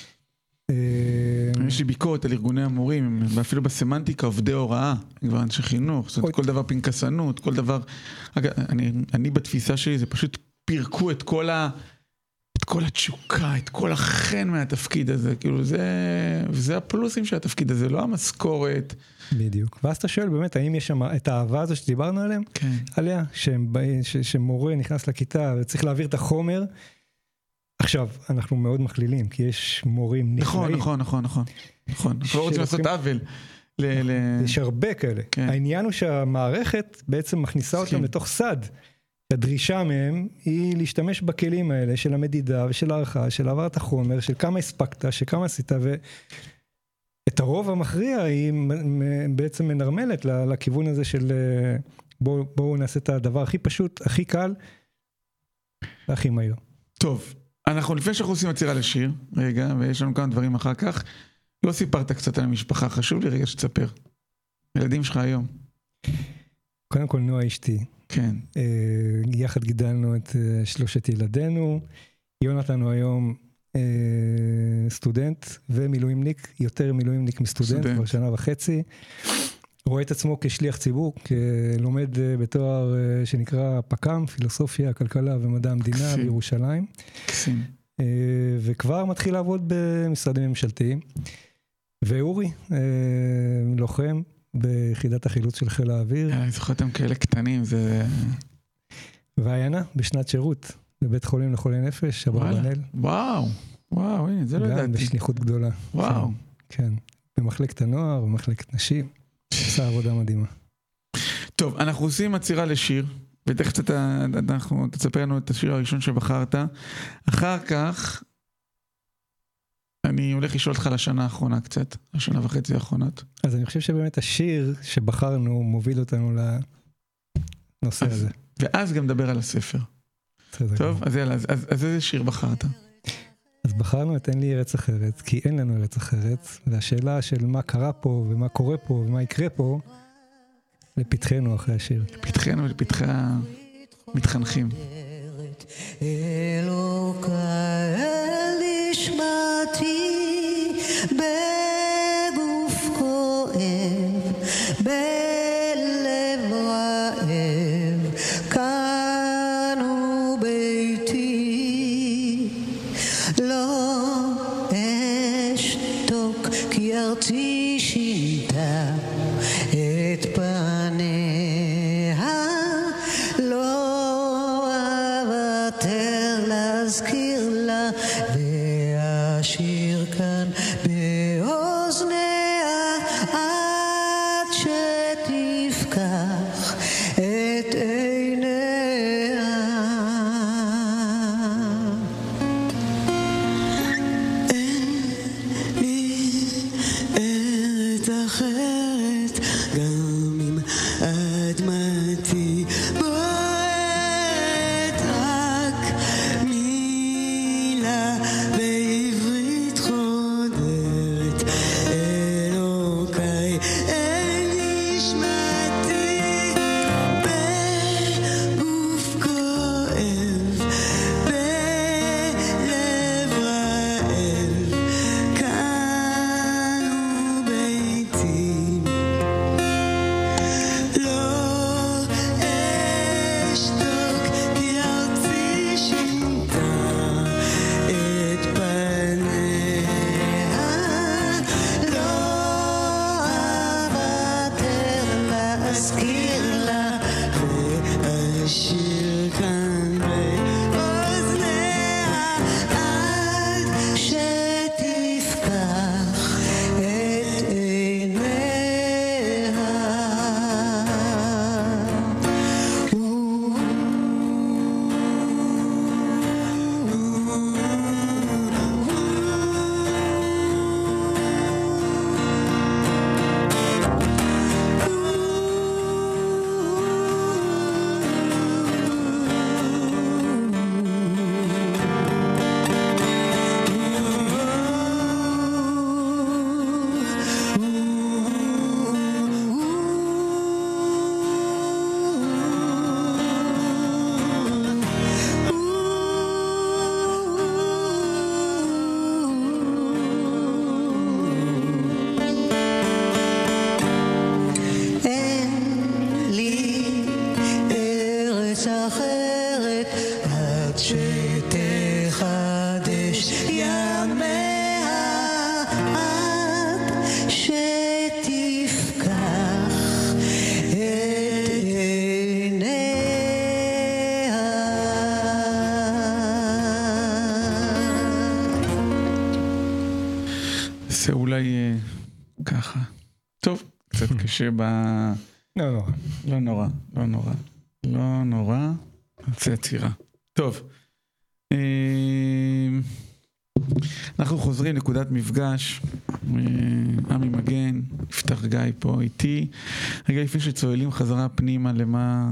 S2: יש לי ביקורת על ארגוני המורים, ואפילו בסמנטיקה עובדי הוראה, כבר אנשי חינוך, זאת אומרת, כל דבר פנקסנות, כל דבר, אני בתפיסה שלי, זה פשוט פירקו את כל התשוקה, את כל החן מהתפקיד הזה, כאילו זה הפלוסים של התפקיד הזה, לא המשכורת.
S3: בדיוק, ואז אתה שואל באמת, האם יש שם את האהבה הזו שדיברנו עליהם?
S2: כן. עליה,
S3: שמורה נכנס לכיתה וצריך להעביר את החומר, עכשיו, אנחנו מאוד מכלילים, כי יש מורים נפלאים. נכון. אנחנו לא רוצים לעשות עוול. יש הרבה כאלה. העניין הוא שהמערכת בעצם מכניסה אותם לתוך סד. הדרישה מהם היא להשתמש בכלים האלה של המדידה ושל הערכה, של העברת החומר, של כמה הספקת, של כמה עשית, ואת הרוב המכריע היא בעצם מנרמלת לכיוון הזה של בואו נעשה את הדבר הכי פשוט, הכי קל, והכי מהיר.
S2: טוב. אנחנו לפני שאנחנו עושים עצירה לשיר, רגע, ויש לנו כמה דברים אחר כך, לא סיפרת קצת על המשפחה, חשוב לי רגע שתספר. ילדים שלך היום.
S3: קודם כל נועה אשתי.
S2: כן.
S3: יחד גידלנו את 3 ילדינו, יונתן הוא היום סטודנט ומילואימניק, יותר מילואימניק מסטודנט, כבר שנה וחצי. רואה את עצמו כשליח ציבור, כלומד בתואר שנקרא פק"ם, פילוסופיה, כלכלה ומדע המדינה בירושלים. וכבר מתחיל לעבוד במשרדים ממשלתיים. ואורי, לוחם ביחידת החילוץ של חיל האוויר.
S2: אני זוכר אותם כאלה קטנים, זה...
S3: והעיינה בשנת שירות, בבית חולים לחולי נפש, אברבנאל.
S2: וואו, הנה, זה לא ידעתי.
S3: גם בשליחות גדולה.
S2: וואו.
S3: כן, במחלקת הנוער, במחלקת נשים. עושה עבודה מדהימה.
S2: טוב, אנחנו עושים עצירה לשיר, ותכף אנחנו תספר לנו את השיר הראשון שבחרת. אחר כך, אני הולך לשאול אותך לשנה האחרונה קצת, השנה וחצי האחרונות.
S3: אז אני חושב שבאמת השיר שבחרנו מוביל אותנו לנושא הזה.
S2: ואז גם נדבר על הספר. טוב, אז יאללה, אז איזה שיר בחרת?
S3: אז בחרנו את אין לי ארץ אחרת, כי אין לנו ארץ אחרת, והשאלה של מה קרה פה ומה קורה פה ומה יקרה פה, לפתחנו אחרי השיר.
S2: לפתחנו ולפתחי המתחנכים.
S4: אלוקי אל נשמתי בגוף כואב, בלב רעב, כאן הוא ביתי, לא אשתוק כי ארצי שינתה את פניה, לא אוותר להזכיר לה ואשיר כאן באוזניה עד שתפקח את עיניה. אין לי ארץ אחרת, גם אם אדמתי בוערת, רק מילה בעברית חודרת, אלוקי אל נשמתי בגוף כואב, בלב רעב, כאן הוא ביתי, לא אשתוק כי ארצי שינתה את פניה, לא אוותר להזכיר לה ואשיר כאן באוזניה עד שתפקח את עיניה. אין לי ארץ אחרת עד שתחדש ימיה, עד שתפקח את עיניה.
S2: זה אולי ככה. טוב, קצת קשה
S3: לא נורא.
S2: לא נורא, לא נורא. לא נורא. זה עצירה. טוב. אנחנו חוזרים נקודת מפגש. עמי מגן, יפתח גיא פה איתי. רגע לפני שצועלים חזרה פנימה למה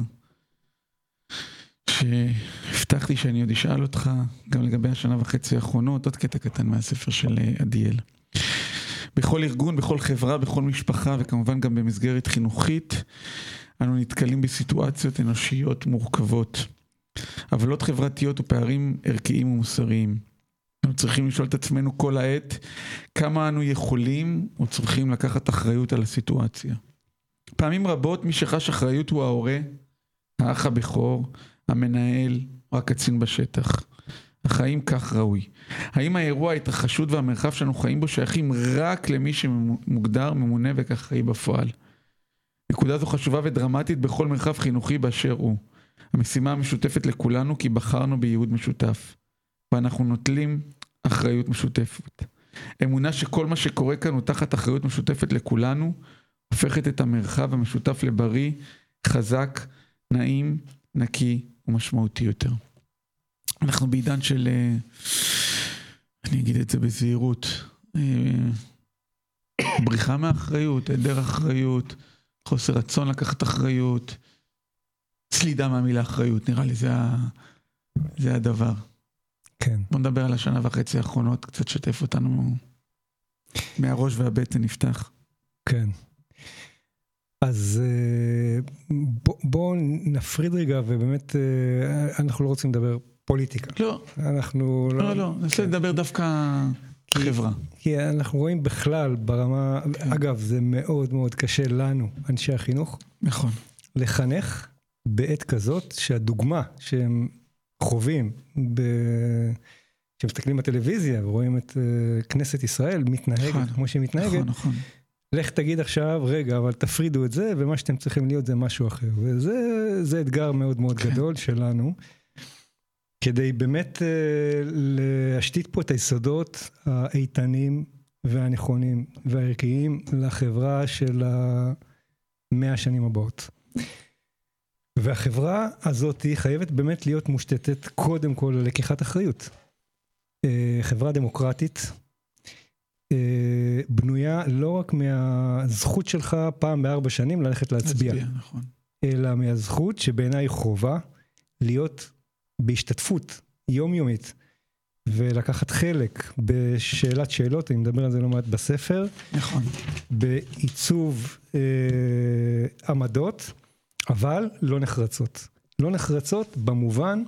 S2: שהבטחתי שאני עוד אשאל אותך, גם לגבי השנה וחצי האחרונות, עוד קטע קטן מהספר של עדיאל. בכל ארגון, בכל חברה, בכל משפחה, וכמובן גם במסגרת חינוכית, אנו נתקלים בסיטואציות אנושיות מורכבות, עוולות חברתיות ופערים ערכיים ומוסריים. אנחנו צריכים לשאול את עצמנו כל העת, כמה אנו יכולים או צריכים לקחת אחריות על הסיטואציה. פעמים רבות מי שחש אחריות הוא ההורה, האח הבכור, המנהל או הקצין בשטח. החיים כך ראוי. האם האירוע, ההתרחשות והמרחב שאנו חיים בו שייכים רק למי שמוגדר, ממונה וכך חי בפועל? נקודה זו חשובה ודרמטית בכל מרחב חינוכי באשר הוא. המשימה המשותפת לכולנו כי בחרנו בייעוד משותף. ואנחנו נוטלים אחריות משותפת. אמונה שכל מה שקורה כאן הוא תחת אחריות משותפת לכולנו, הופכת את המרחב המשותף לבריא, חזק, נעים, נקי ומשמעותי יותר. אנחנו בעידן של, אני אגיד את זה בזהירות, בריחה מאחריות, היעדר אחריות, חוסר רצון לקחת אחריות, סלידה מהמילה אחריות, נראה לי זה הדבר.
S3: כן.
S2: בוא נדבר על השנה וחצי האחרונות, קצת שתף אותנו מהראש והבטן נפתח.
S3: כן. אז בואו נפריד רגע, ובאמת אנחנו לא רוצים לדבר פוליטיקה.
S2: לא.
S3: אנחנו
S2: לא. ננסה לדבר דווקא חברה.
S3: כי אנחנו רואים בכלל ברמה, אגב, זה מאוד מאוד קשה לנו, אנשי החינוך.
S2: נכון.
S3: לחנך בעת כזאת שהדוגמה שהם חווים, כשמסתכלים בטלוויזיה ורואים את כנסת ישראל מתנהגת כמו שהיא מתנהגת,
S2: נכון.
S3: לך תגיד עכשיו, רגע, אבל תפרידו את זה, ומה שאתם צריכים להיות זה משהו אחר. וזה אתגר מאוד מאוד גדול שלנו, כדי באמת להשתית פה את היסודות האיתנים והנכונים והערכיים לחברה של 100 השנים הבאות. והחברה הזאת היא חייבת באמת להיות מושתתת קודם כל ללקיחת אחריות. חברה דמוקרטית בנויה לא רק מהזכות שלך פעם ב4 שנים ללכת להצביע,
S2: נכון.
S3: אלא מהזכות שבעיניי חובה להיות בהשתתפות יומיומית ולקחת חלק בשאלת שאלות, אני מדבר על זה לא מעט בספר, נכון. בעיצוב עמדות, אבל לא נחרצות. לא נחרצות במובן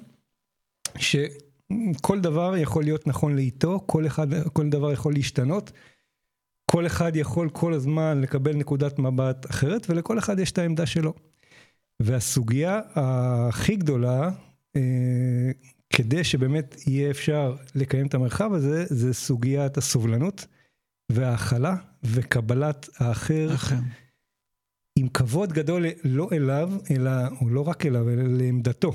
S3: שכל דבר יכול להיות נכון לאיתו, כל דבר יכול להשתנות, כל אחד יכול כל הזמן לקבל נקודת מבט אחרת, ולכל אחד יש את העמדה שלו. והסוגיה הכי גדולה, כדי שבאמת יהיה אפשר לקיים את המרחב הזה, זה סוגיית הסובלנות וההכלה וקבלת האחר. עם כבוד גדול לא אליו, או לא רק אליו, אלא לעמדתו.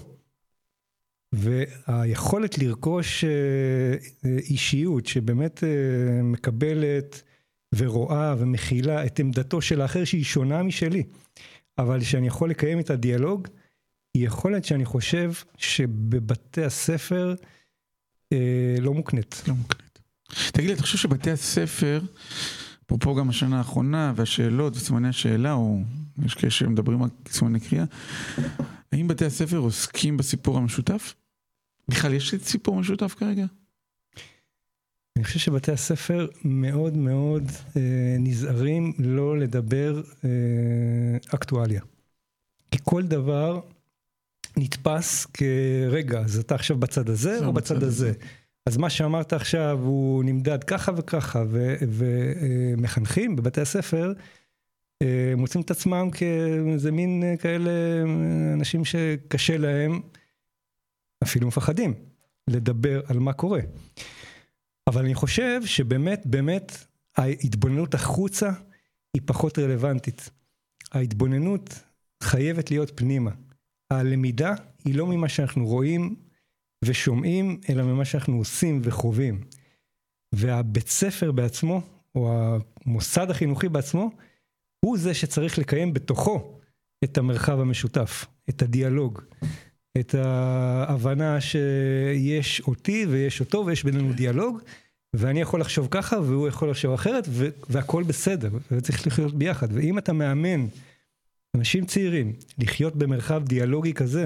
S3: והיכולת לרכוש אישיות שבאמת מקבלת ורואה ומכילה את עמדתו של האחר שהיא שונה משלי, אבל שאני יכול לקיים את הדיאלוג, היא יכולת שאני חושב שבבתי הספר לא מוקנית.
S2: לא מוקנית. תגיד לי, אתה חושב שבתי הספר, פה גם השנה האחרונה, והשאלות וסימני השאלה, או יש כאלה שמדברים על סימני קריאה, האם בתי הספר עוסקים בסיפור המשותף? בכלל, יש סיפור משותף כרגע?
S3: אני חושב שבתי הספר מאוד מאוד נזהרים לא לדבר אקטואליה. כי כל דבר נתפס כרגע, אז אתה עכשיו בצד הזה או בצד הזה. אז מה שאמרת עכשיו הוא נמדד ככה וככה, ומחנכים בבתי הספר, מוצאים את עצמם כאיזה מין כאלה אנשים שקשה להם, אפילו מפחדים, לדבר על מה קורה. אבל אני חושב שבאמת, באמת, ההתבוננות החוצה היא פחות רלוונטית. ההתבוננות חייבת להיות פנימה. הלמידה היא לא ממה שאנחנו רואים ושומעים, אלא ממה שאנחנו עושים וחווים. והבית ספר בעצמו, או המוסד החינוכי בעצמו, הוא זה שצריך לקיים בתוכו את המרחב המשותף, את הדיאלוג, את ההבנה שיש אותי ויש אותו ויש בינינו דיאלוג, ואני יכול לחשוב ככה והוא יכול לחשוב אחרת, והכל בסדר, וצריך לחיות ביחד. ואם אתה מאמן אנשים צעירים לחיות במרחב דיאלוגי כזה,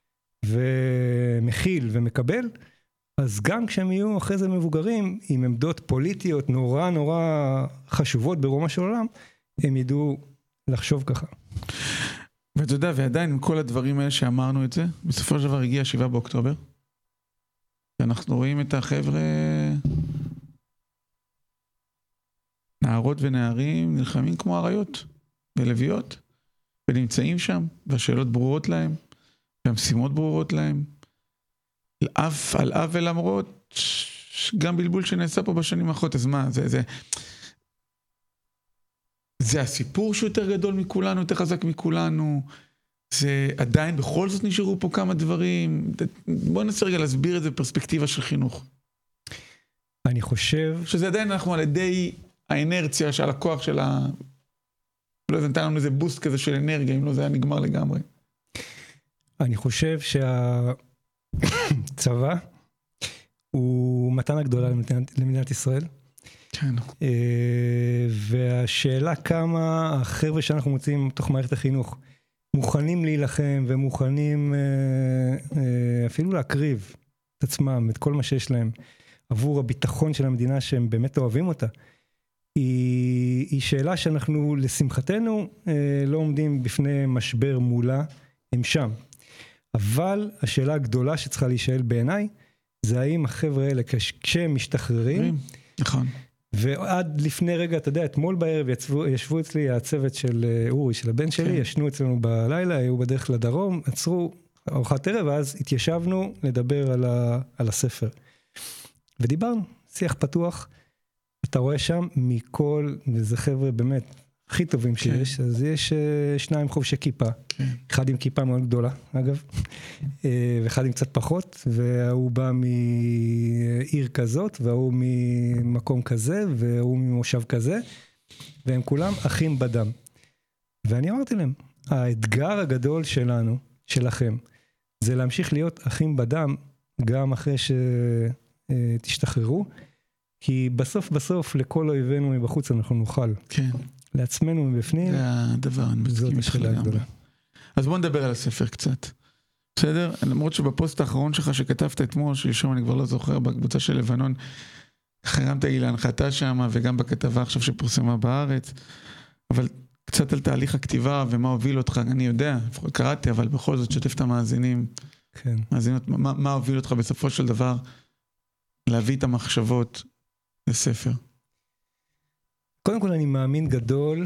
S3: ומכיל ומקבל, אז גם כשהם יהיו אחרי זה מבוגרים, עם עמדות פוליטיות נורא נורא חשובות ברומה של עולם, הם ידעו לחשוב ככה.
S2: ואתה יודע, ועדיין עם כל הדברים האלה שאמרנו את זה, בסופו של דבר הגיע 7 באוקטובר, ואנחנו רואים את החבר'ה, נערות ונערים, נלחמים כמו אריות ולוויות, ונמצאים שם, והשאלות ברורות להם, והמשימות ברורות להם, על אף ולמרות, גם בלבול שנעשה פה בשנים האחרונות, אז מה, זה הסיפור שהוא יותר גדול מכולנו, יותר חזק מכולנו, זה עדיין בכל זאת נשארו פה כמה דברים, בואו ננסה רגע להסביר את זה בפרספקטיבה של חינוך.
S3: אני חושב...
S2: שזה עדיין אנחנו על ידי האנרציה של הכוח של לא יודע, נתן לנו איזה בוסט כזה של אנרגיה, אם לא זה היה נגמר לגמרי.
S3: אני חושב שהצבא הוא מתנה גדולה למדינת ישראל.
S2: כן.
S3: והשאלה כמה החבר'ה שאנחנו מוצאים תוך מערכת החינוך מוכנים להילחם ומוכנים אפילו להקריב את עצמם, את כל מה שיש להם, עבור הביטחון של המדינה שהם באמת אוהבים אותה. היא שאלה שאנחנו לשמחתנו לא עומדים בפני משבר מולה, הם שם. אבל השאלה הגדולה שצריכה להישאל בעיניי, זה האם החבר'ה האלה כשהם משתחררים,
S2: נכון.
S3: ועד לפני רגע, אתה יודע, אתמול בערב ישבו אצלי הצוות של אורי, של הבן שלי, ישנו אצלנו בלילה, היו בדרך לדרום, עצרו ארוחת ערב, ואז התיישבנו לדבר על הספר. ודיברנו, שיח פתוח, אתה רואה שם מכל, וזה חבר'ה באמת הכי טובים שיש, אז יש שניים חובשי כיפה, אחד עם כיפה מאוד גדולה, אגב, ואחד עם קצת פחות, והוא בא מעיר כזאת, והוא ממקום כזה, והוא ממושב כזה, והם כולם אחים בדם. ואני אמרתי להם, האתגר הגדול שלנו, שלכם, זה להמשיך להיות אחים בדם, גם אחרי שתשתחררו, כי בסוף לכל אויבינו מבחוץ אנחנו נוכל.
S2: כן.
S3: לעצמנו מבפנים.
S2: זה הדבר, אני מסכים איתך לגמרי. אז בוא נדבר על הספר קצת. בסדר? למרות שבפוסט האחרון שלך שכתבת אתמול, שלשום אני כבר לא זוכר, בקבוצה של לבנון, חרמת לי להנחתה שם, וגם בכתבה עכשיו שפורסמה בארץ, אבל קצת על תהליך הכתיבה ומה הוביל אותך, אני יודע, קראתי, אבל בכל זאת שתף את המאזינים.
S3: כן.
S2: מאזינות, מה הוביל אותך בסופו של דבר להביא את המחשבות לספר?
S3: קודם כל אני מאמין גדול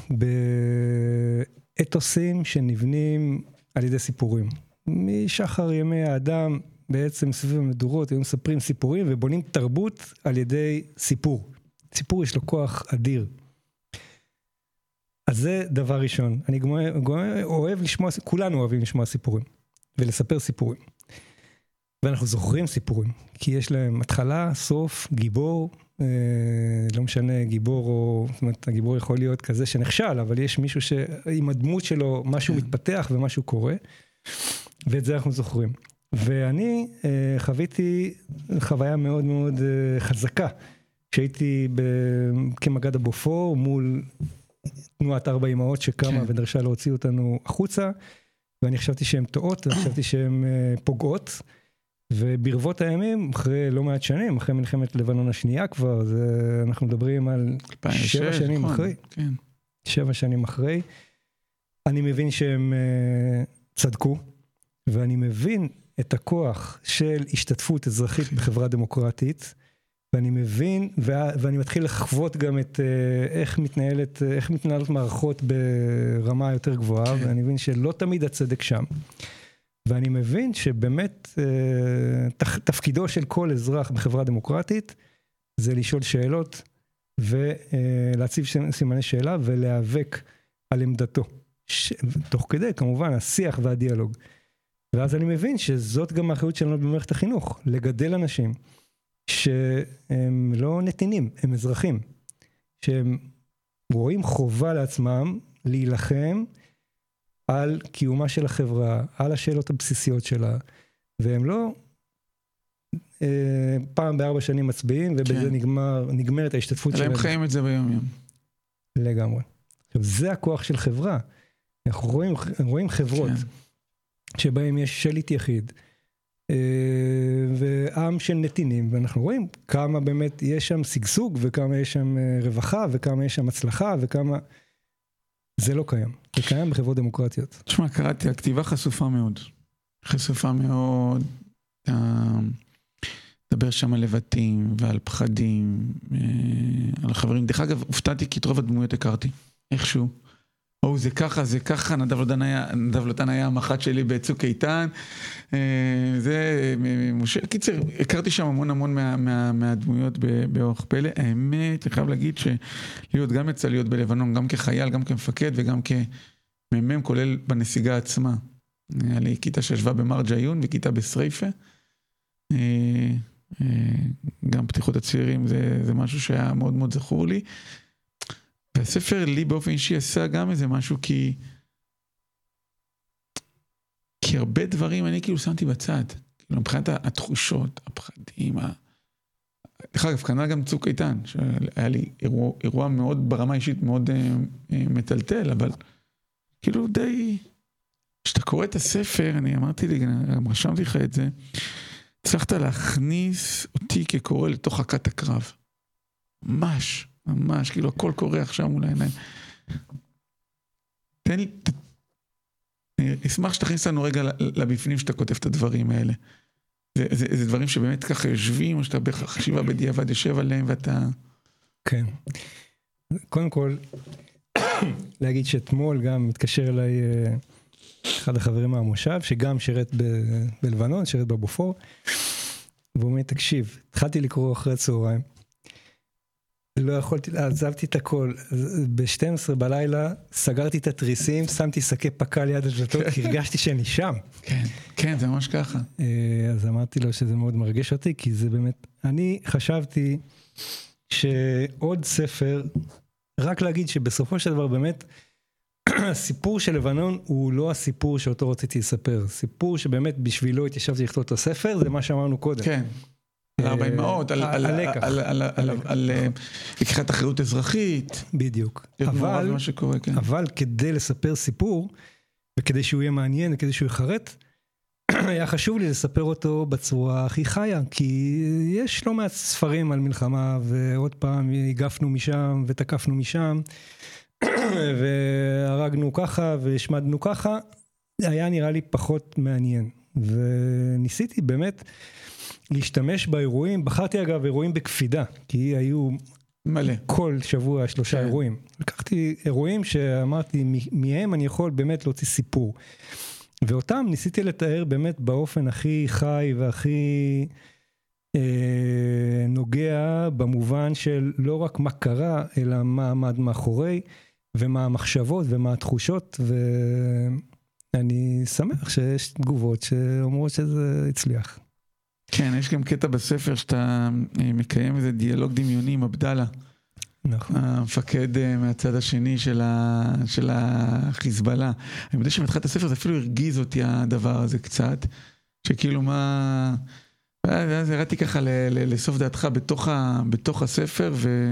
S3: באתוסים שנבנים על ידי סיפורים. משחר ימי האדם בעצם סביב המדורות היו מספרים סיפורים ובונים תרבות על ידי סיפור. סיפור יש לו כוח אדיר. אז זה דבר ראשון. אני אוהב לשמוע, כולנו אוהבים לשמוע סיפורים ולספר סיפורים. ואנחנו זוכרים סיפורים, כי יש להם התחלה, סוף, גיבור, לא משנה גיבור או, זאת אומרת, הגיבור יכול להיות כזה שנכשל, אבל יש מישהו שעם הדמות שלו משהו מתפתח ומשהו קורה, ואת זה אנחנו זוכרים. ואני חוויתי חוויה מאוד מאוד חזקה, כשהייתי כמגד הבופור מול תנועת 4 אמהות שקמה ודרשה להוציא אותנו החוצה, ואני חשבתי שהן טועות, אני חשבתי שהן פוגעות, וברבות הימים, אחרי לא מעט שנים, אחרי מלחמת לבנון השנייה כבר, אנחנו מדברים על 7 שנים אחרי.
S2: כן.
S3: 7 שנים אחרי. אני מבין שהם צדקו, ואני מבין את הכוח של השתתפות אזרחית בחברה דמוקרטית, ואני מבין, ואני מתחיל לחוות גם את איך מתנהלות מערכות ברמה יותר גבוהה, ואני מבין שלא תמיד הצדק שם. ואני מבין שבאמת תפקידו של כל אזרח בחברה דמוקרטית זה לשאול שאלות ולהציב סימני שאלה ולהיאבק על עמדתו. תוך כדי כמובן השיח והדיאלוג. ואז אני מבין שזאת גם האחריות שלנו במערכת החינוך, לגדל אנשים שהם לא נתינים, הם אזרחים, שהם רואים חובה לעצמם להילחם על קיומה של החברה, על השאלות הבסיסיות שלה, והם לא פעם ב4 שנים מצביעים, ובזה נגמרת ההשתתפות שלהם.
S2: הם חיים את זה ביום יום.
S3: לגמרי. עכשיו, זה הכוח של חברה. אנחנו רואים חברות, שבהם יש שליט יחיד, ועם של נתינים, ואנחנו רואים כמה באמת יש שם סגסוג, וכמה יש שם רווחה, וכמה יש שם הצלחה, וכמה... זה לא קיים. זה קיים בחברות דמוקרטיות.
S2: תשמע, קראתי, הכתיבה חשופה מאוד. חשופה מאוד. לדבר שם על לבטים ועל פחדים, על החברים. דרך אגב, הופתעתי כי את רוב הדמויות הכרתי, איכשהו. זה ככה, נדב לוטן היה המח"ט שלי בצוק איתן, זה משה, קיצר, הכרתי שם המון מהדמויות באורח פלא. האמת, אני חייב להגיד שלהיות גם יצא להיות בלבנון, גם כחייל, גם כמפקד וגם כמ"מ, כולל בנסיגה עצמה. היה לי כיתה שישבה במרג'יון וכיתה בסריפה. גם פתיחות הצעירים זה משהו שהיה מאוד מאוד זכור לי. והספר לי באופן אישי עשה גם איזה משהו כי הרבה דברים אני כאילו שמתי בצד. כאילו מבחינת התחושות, הפחדים, דרך אגב, כנראה גם צוק איתן, שהיה לי אירוע מאוד ברמה אישית מאוד מטלטל, אבל כאילו די, כשאתה קורא את הספר, אני אמרתי לי, גם רשמתי לך את זה, הצלחת להכניס אותי כקורא לתוך הכת הקרב. ממש, כאילו הכל קורה עכשיו מול העיניים. תן לי, אשמח שתכניס לנו רגע לבפנים שאתה כותב את הדברים האלה. זה דברים שבאמת ככה יושבים, או שאתה בחשיבה בדיעבד יושב עליהם ואתה... כן.
S3: קודם כל, להגיד שאתמול גם מתקשר אליי אחד החברים מהמושב, שגם שירת בלבנון, שירת בבופור, והוא אומר, תקשיב, התחלתי לקרוא אחרי הצהריים, לא יכולתי, עזבתי את הכל, ב-12 בלילה סגרתי את התריסים, שמתי שקי פקה ליד הדלתות, כי הרגשתי שאני שם.
S2: כן, זה ממש ככה.
S3: אז אמרתי לו שזה מאוד מרגש אותי, כי זה באמת, אני חשבתי שעוד ספר, רק להגיד שבסופו של דבר באמת, הסיפור של לבנון הוא לא הסיפור שאותו רציתי לספר, סיפור שבאמת בשבילו התיישבתי לכתוב את הספר, זה מה שאמרנו קודם.
S2: כן. על 40 מאות, על לקיחת אחריות אזרחית.
S3: בדיוק. אבל כדי לספר סיפור, וכדי שהוא יהיה מעניין, וכדי שהוא יחרט, היה חשוב לי לספר אותו בצורה הכי חיה, כי יש לא מעט ספרים על מלחמה, ועוד פעם הגפנו משם, ותקפנו משם, והרגנו ככה, והשמדנו ככה, היה נראה לי פחות מעניין. וניסיתי באמת להשתמש באירועים, בחרתי אגב אירועים בקפידה, כי היו
S2: מלא.
S3: כל שבוע 3 אירועים. לקחתי אירועים שאמרתי, מהם אני יכול באמת להוציא סיפור. ואותם ניסיתי לתאר באמת באופן הכי חי והכי נוגע, במובן של לא רק מה קרה, אלא מה עמד מאחורי, ומה המחשבות ומה התחושות, ואני שמח שיש תגובות שאומרות שזה הצליח.
S2: כן, יש גם קטע בספר שאתה מקיים איזה דיאלוג דמיוני עם עבדאללה.
S3: נכון.
S2: המפקד מהצד השני של החיזבאללה. אני יודע שמתחילת הספר זה אפילו הרגיז אותי הדבר הזה קצת, שכאילו מה... אז הראיתי ככה לסוף דעתך בתוך הספר,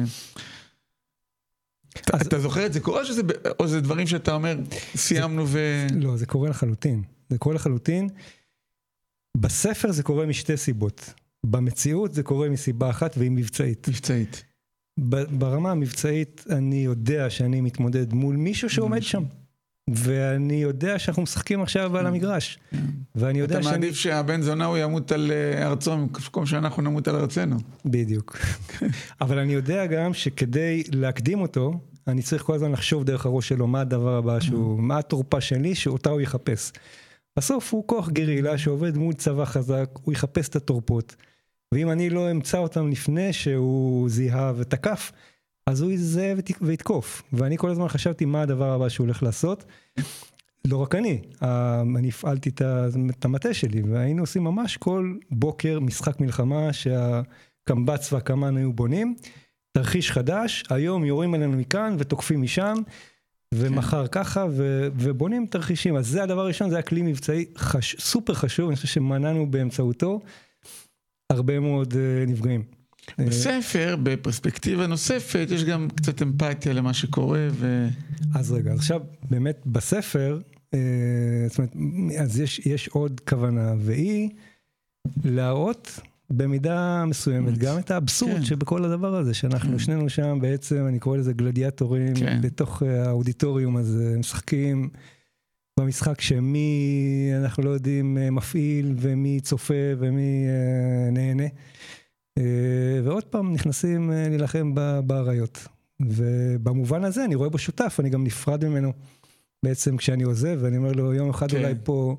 S2: אתה זוכר את זה קורה או זה דברים שאתה אומר סיימנו
S3: לא, זה קורה לחלוטין. זה קורה לחלוטין. בספר זה קורה משתי סיבות. במציאות זה קורה מסיבה אחת והיא מבצעית.
S2: מבצעית.
S3: ברמה המבצעית אני יודע שאני מתמודד מול מישהו שעומד שם. ואני יודע שאנחנו משחקים עכשיו על המגרש. ואני יודע
S2: אתה מעדיף שהבן זונה הוא ימות על ארצו, במקום שאנחנו נמות על ארצנו.
S3: בדיוק. אבל אני יודע גם שכדי להקדים אותו, אני צריך כל הזמן לחשוב דרך הראש שלו מה הדבר הבא שהוא, מה התורפה שלי שאותה הוא יחפש. בסוף הוא כוח גרילה שעובד מול צבא חזק, הוא יחפש את התורפות, ואם אני לא אמצא אותם לפני שהוא זיהה ותקף, אז הוא יזהה ויתקוף. ואני כל הזמן חשבתי מה הדבר הבא שהוא הולך לעשות. לא רק אני הפעלתי את המטה שלי, והיינו עושים ממש כל בוקר משחק מלחמה שהקמב"ץ והקמן היו בונים, תרחיש חדש, היום יורים עלינו מכאן ותוקפים משם, ומחר ככה, ובונים תרחישים. אז זה הדבר הראשון, זה היה כלי מבצעי סופר חשוב, אני חושב שמנענו באמצעותו הרבה מאוד נפגעים.
S2: בספר, בפרספקטיבה נוספת, יש גם קצת אמפתיה למה שקורה.
S3: אז רגע, עכשיו באמת בספר, זאת אומרת, אז יש עוד כוונה, והיא להראות במידה מסוימת, גם את האבסורד שבכל הדבר הזה, שאנחנו שנינו שם בעצם, אני קורא לזה גלדיאטורים, בתוך האודיטוריום הזה, משחקים במשחק שמי, אנחנו לא יודעים, מפעיל ומי צופה ומי נהנה. ועוד פעם נכנסים להילחם באריות. ובמובן הזה אני רואה בו שותף, אני גם נפרד ממנו בעצם כשאני עוזב, ואני אומר לו יום אחד אולי פה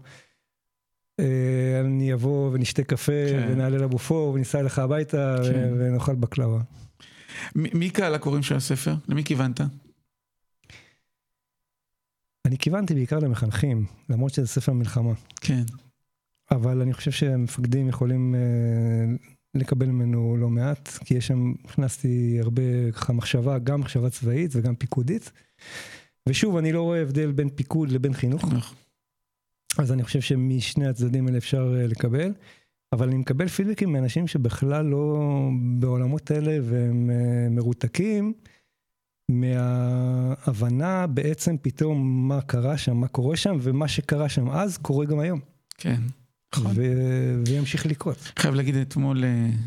S3: אני אבוא ונשתה קפה ונעלה לבופור וניסע לך הביתה ונאכל בקלאווה.
S2: מי קהל הקוראים של הספר? למי כיוונת?
S3: אני כיוונתי בעיקר למחנכים, למרות שזה ספר מלחמה.
S2: כן.
S3: אבל אני חושב שהמפקדים יכולים לקבל ממנו לא מעט, כי יש שם, הכנסתי הרבה ככה מחשבה, גם מחשבה צבאית וגם פיקודית. ושוב, אני לא רואה הבדל בין פיקוד לבין חינוך. אז אני חושב שמשני הצדדים האלה אפשר לקבל. אבל אני מקבל פידבקים מאנשים שבכלל לא בעולמות האלה, והם מרותקים מההבנה בעצם פתאום מה קרה שם, מה קורה שם, ומה שקרה שם אז קורה גם היום.
S2: כן.
S3: וימשיך לקרות.
S2: חייב להגיד אתמול,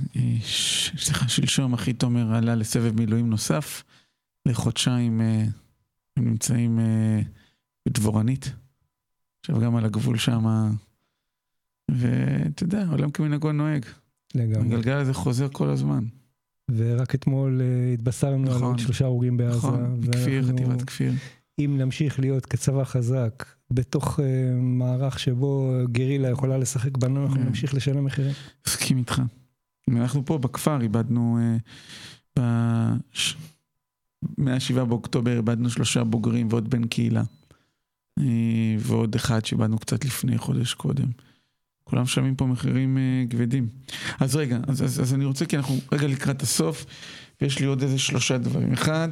S2: שלשום אחי תומר עלה לסבב מילואים נוסף, לחודשיים הם נמצאים בדבורנית, עכשיו גם על הגבול שם, ואתה יודע, עולם כמנהגו נוהג. לגמרי. הגלגל הזה חוזר כל הזמן.
S3: ורק אתמול התבשרנו על עוד 3 הרוגים בעזה.
S2: נכון, כפיר, חטיבת כפיר.
S3: אם נמשיך להיות כצבא חזק, בתוך מערך שבו גרילה יכולה לשחק בנו, אנחנו נמשיך לשלם מחירים.
S2: מסכים איתך. אנחנו פה בכפר איבדנו, מה-7 באוקטובר איבדנו 3 בוגרים ועוד בן קהילה. ועוד אחד שאיבדנו קצת לפני חודש קודם. כולם שמים פה מחירים כבדים. אז רגע, אז אני רוצה, כי אנחנו רגע לקראת הסוף, ויש לי עוד איזה 3 דברים. אחד,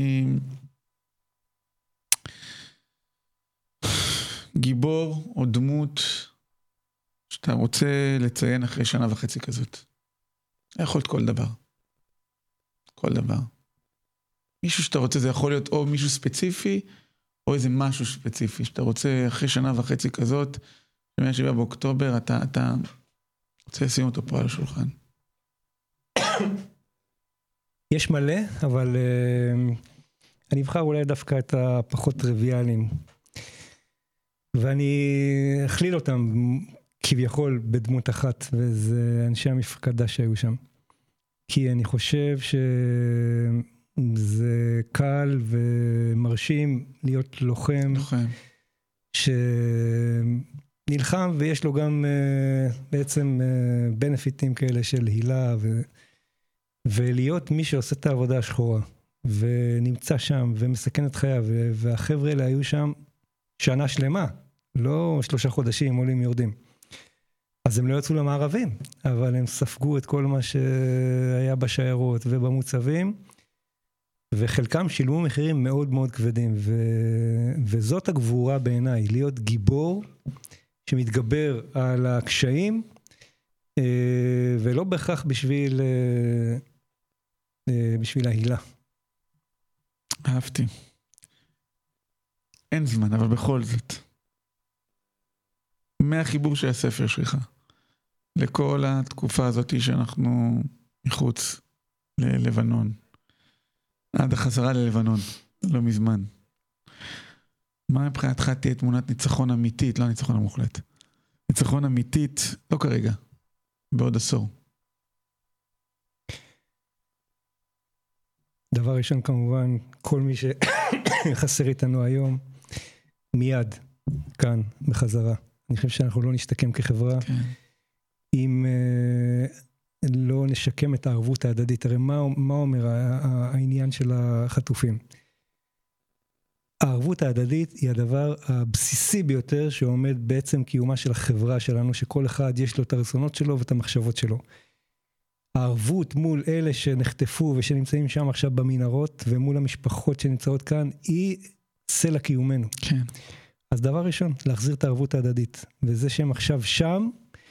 S2: גיבור או דמות שאתה רוצה לציין אחרי 1.5 שנה כזאת. יכול להיות כל דבר. כל דבר. מישהו שאתה רוצה, זה יכול להיות או מישהו ספציפי, או איזה משהו ספציפי, שאתה רוצה אחרי 1.5 שנה כזאת, מ-7 באוקטובר, אתה רוצה לשים אותו פה על השולחן.
S3: יש מלא, אבל אני אבחר אולי דווקא את הפחות טריוויאליים. ואני אכליל אותם כביכול בדמות אחת, וזה אנשי המפקדה שהיו שם. כי אני חושב שזה קל ומרשים להיות לוחם. שנלחם ויש לו גם בעצם בנפיטים כאלה של הילה ולהיות מי שעושה את העבודה השחורה ונמצא שם ומסכן את חייו והחבר'ה האלה היו שם שנה שלמה, לא 3 חודשים עולים יורדים. אז הם לא יצאו למערבים, אבל הם ספגו את כל מה שהיה בשיירות ובמוצבים, וחלקם שילמו מחירים מאוד מאוד כבדים, וזאת הגבורה בעיניי, להיות גיבור שמתגבר על הקשיים, ולא בהכרח בשביל ההילה.
S2: אהבתי. אין זמן, אבל בכל זאת. מהחיבור של הספר שלך, לכל התקופה הזאת שאנחנו מחוץ ללבנון, עד החזרה ללבנון, לא מזמן. מה מבחינתך תהיה תמונת ניצחון אמיתית, לא ניצחון המוחלט, ניצחון אמיתית, לא כרגע, בעוד עשור?
S3: דבר ראשון כמובן, כל מי שחסר איתנו היום, מיד, כאן, בחזרה. אני חושב שאנחנו לא נשתקם כחברה, אם לא נשקם את הערבות ההדדית. הרי מה אומר העניין של החטופים? הערבות ההדדית היא הדבר הבסיסי ביותר שעומד בעצם קיומה של החברה שלנו, שכל אחד יש לו את הרצונות שלו ואת המחשבות שלו. הערבות מול אלה שנחטפו ושנמצאים שם עכשיו במנהרות, ומול המשפחות שנמצאות כאן, היא סלע קיומנו.
S2: כן.
S3: אז דבר ראשון, להחזיר את הערבות ההדדית. וזה שהם עכשיו שם,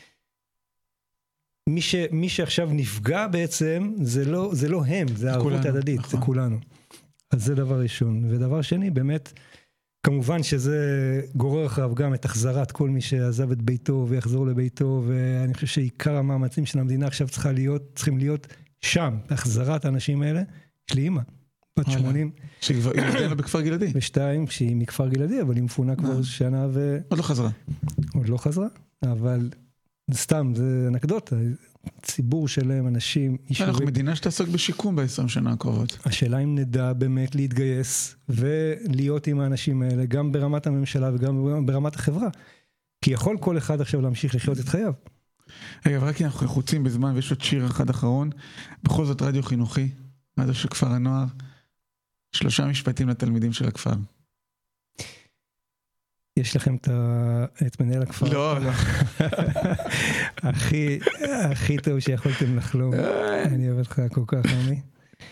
S3: מי שעכשיו נפגע בעצם, זה לא הם, זה הערבות ההדדית, זה כולנו. אז זה דבר ראשון. ודבר שני, באמת, כמובן שזה גורר אחריו גם את החזרת כל מי שעזב את ביתו ויחזור לביתו, ואני חושב שעיקר המאמצים של המדינה עכשיו צריכים להיות שם, החזרת האנשים האלה. יש לי אמא, בת 80.
S2: שהיא גדלה בכפר גלעדי.
S3: ושתיים, שהיא מכפר גלעדי, אבל היא מפונה כבר שנה
S2: עוד לא חזרה.
S3: עוד לא חזרה, אבל סתם, זה אנקדוטה. ציבור שלהם, אנשים,
S2: אנחנו מדינה שתעסוק בשיקום ב-20 שנה הקרובות.
S3: השאלה אם נדע באמת להתגייס ולהיות עם האנשים האלה, גם ברמת הממשלה וגם ברמת החברה. כי יכול כל אחד עכשיו להמשיך לחיות את חייו.
S2: אגב, רק כי אנחנו חוצים בזמן, ויש עוד שיר אחד אחרון, בכל זאת רדיו חינוכי, רדיו של כפר הנוער, 3 משפטים לתלמידים של הכפר. יש
S3: לכם את מנהל הכפר?
S2: לא.
S3: הכי טוב שיכולתם לחלום. אני אוהב אותך כל כך, עמי.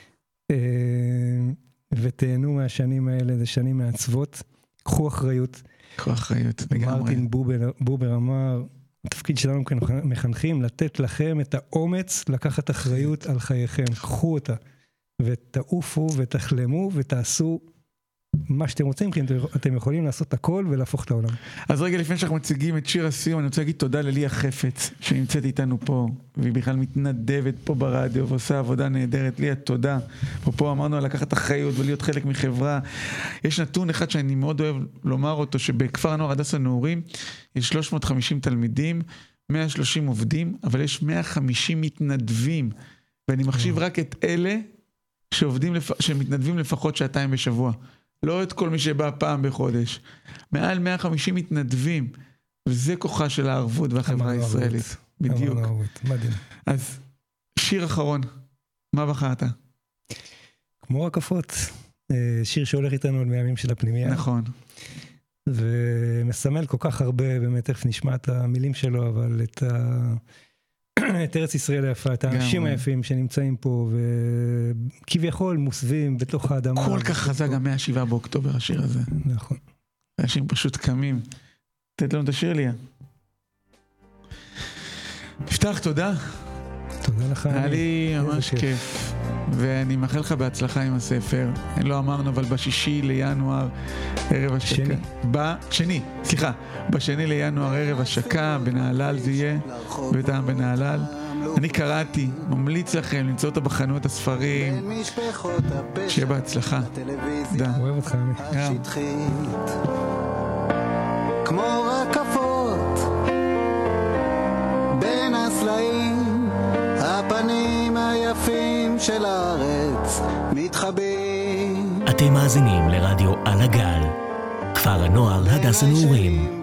S3: ותהנו מהשנים האלה, זה שנים מעצבות. קחו אחריות.
S2: קחו אחריות, לגמרי.
S3: מרטין בובר אמר, התפקיד שלנו כמחנכים, לתת לכם את האומץ, לקחת אחריות על חייכם. קחו אותה, ותעופו ותחלמו ותעשו מה שאתם רוצים, כי אתם יכולים לעשות הכל ולהפוך את העולם. אז
S2: רגע, לפני שאנחנו מציגים את שיר הסיום, אני רוצה להגיד תודה לליה חפץ, שנמצאת איתנו פה, והיא בכלל מתנדבת פה ברדיו, ועושה עבודה נהדרת. ליה, תודה. פה אמרנו על לקחת אחריות ולהיות חלק מחברה. יש נתון אחד שאני מאוד אוהב לומר אותו, שבכפר הנוער הדס הנעורים, יש 350 תלמידים, 130 עובדים, אבל יש 150 מתנדבים, ואני מחשיב רק את אלה שמתנדבים לפחות 2 בשבוע. לא את כל מי שבא פעם בחודש. מעל 150 מתנדבים, וזה כוחה של הערבות והחברה הישראלית. בדיוק.
S3: מדהים.
S2: אז שיר אחרון, מה בחרת?
S3: כמו רקפות. שיר שהולך איתנו עוד מהימים של הפנימיה.
S2: נכון.
S3: ומסמל כל כך הרבה, באמת תכף נשמע את המילים שלו, אבל את ארץ ישראל היפה, את האנשים היפים שנמצאים פה, וכביכול מוסווים בתוך האדמה.
S2: כל כך חזק גם מה-7 באוקטובר השיר הזה.
S3: נכון.
S2: אנשים פשוט קמים. תת לנו את השיר ליה. תפתח, תודה.
S3: תודה לך.
S2: היה לי ממש כיף. ואני מאחל לך בהצלחה עם הספר. לא אמרנו, אבל ב6 לינואר ערב השקה. ב2 לינואר ערב השקה, בנהלל זה יהיה, בית העם בנהלל. אני קראתי, ממליץ לכם למצוא אותו בחנות הספרים. שיהיה בהצלחה.
S3: אוהב אותך, עמי.
S4: כמו רקפות בין הסלעים, הפנים היפים של הארץ מתחבאים.
S1: אתם מאזינים לרדיו על הגל, כפר הנוער הדס הנעורים.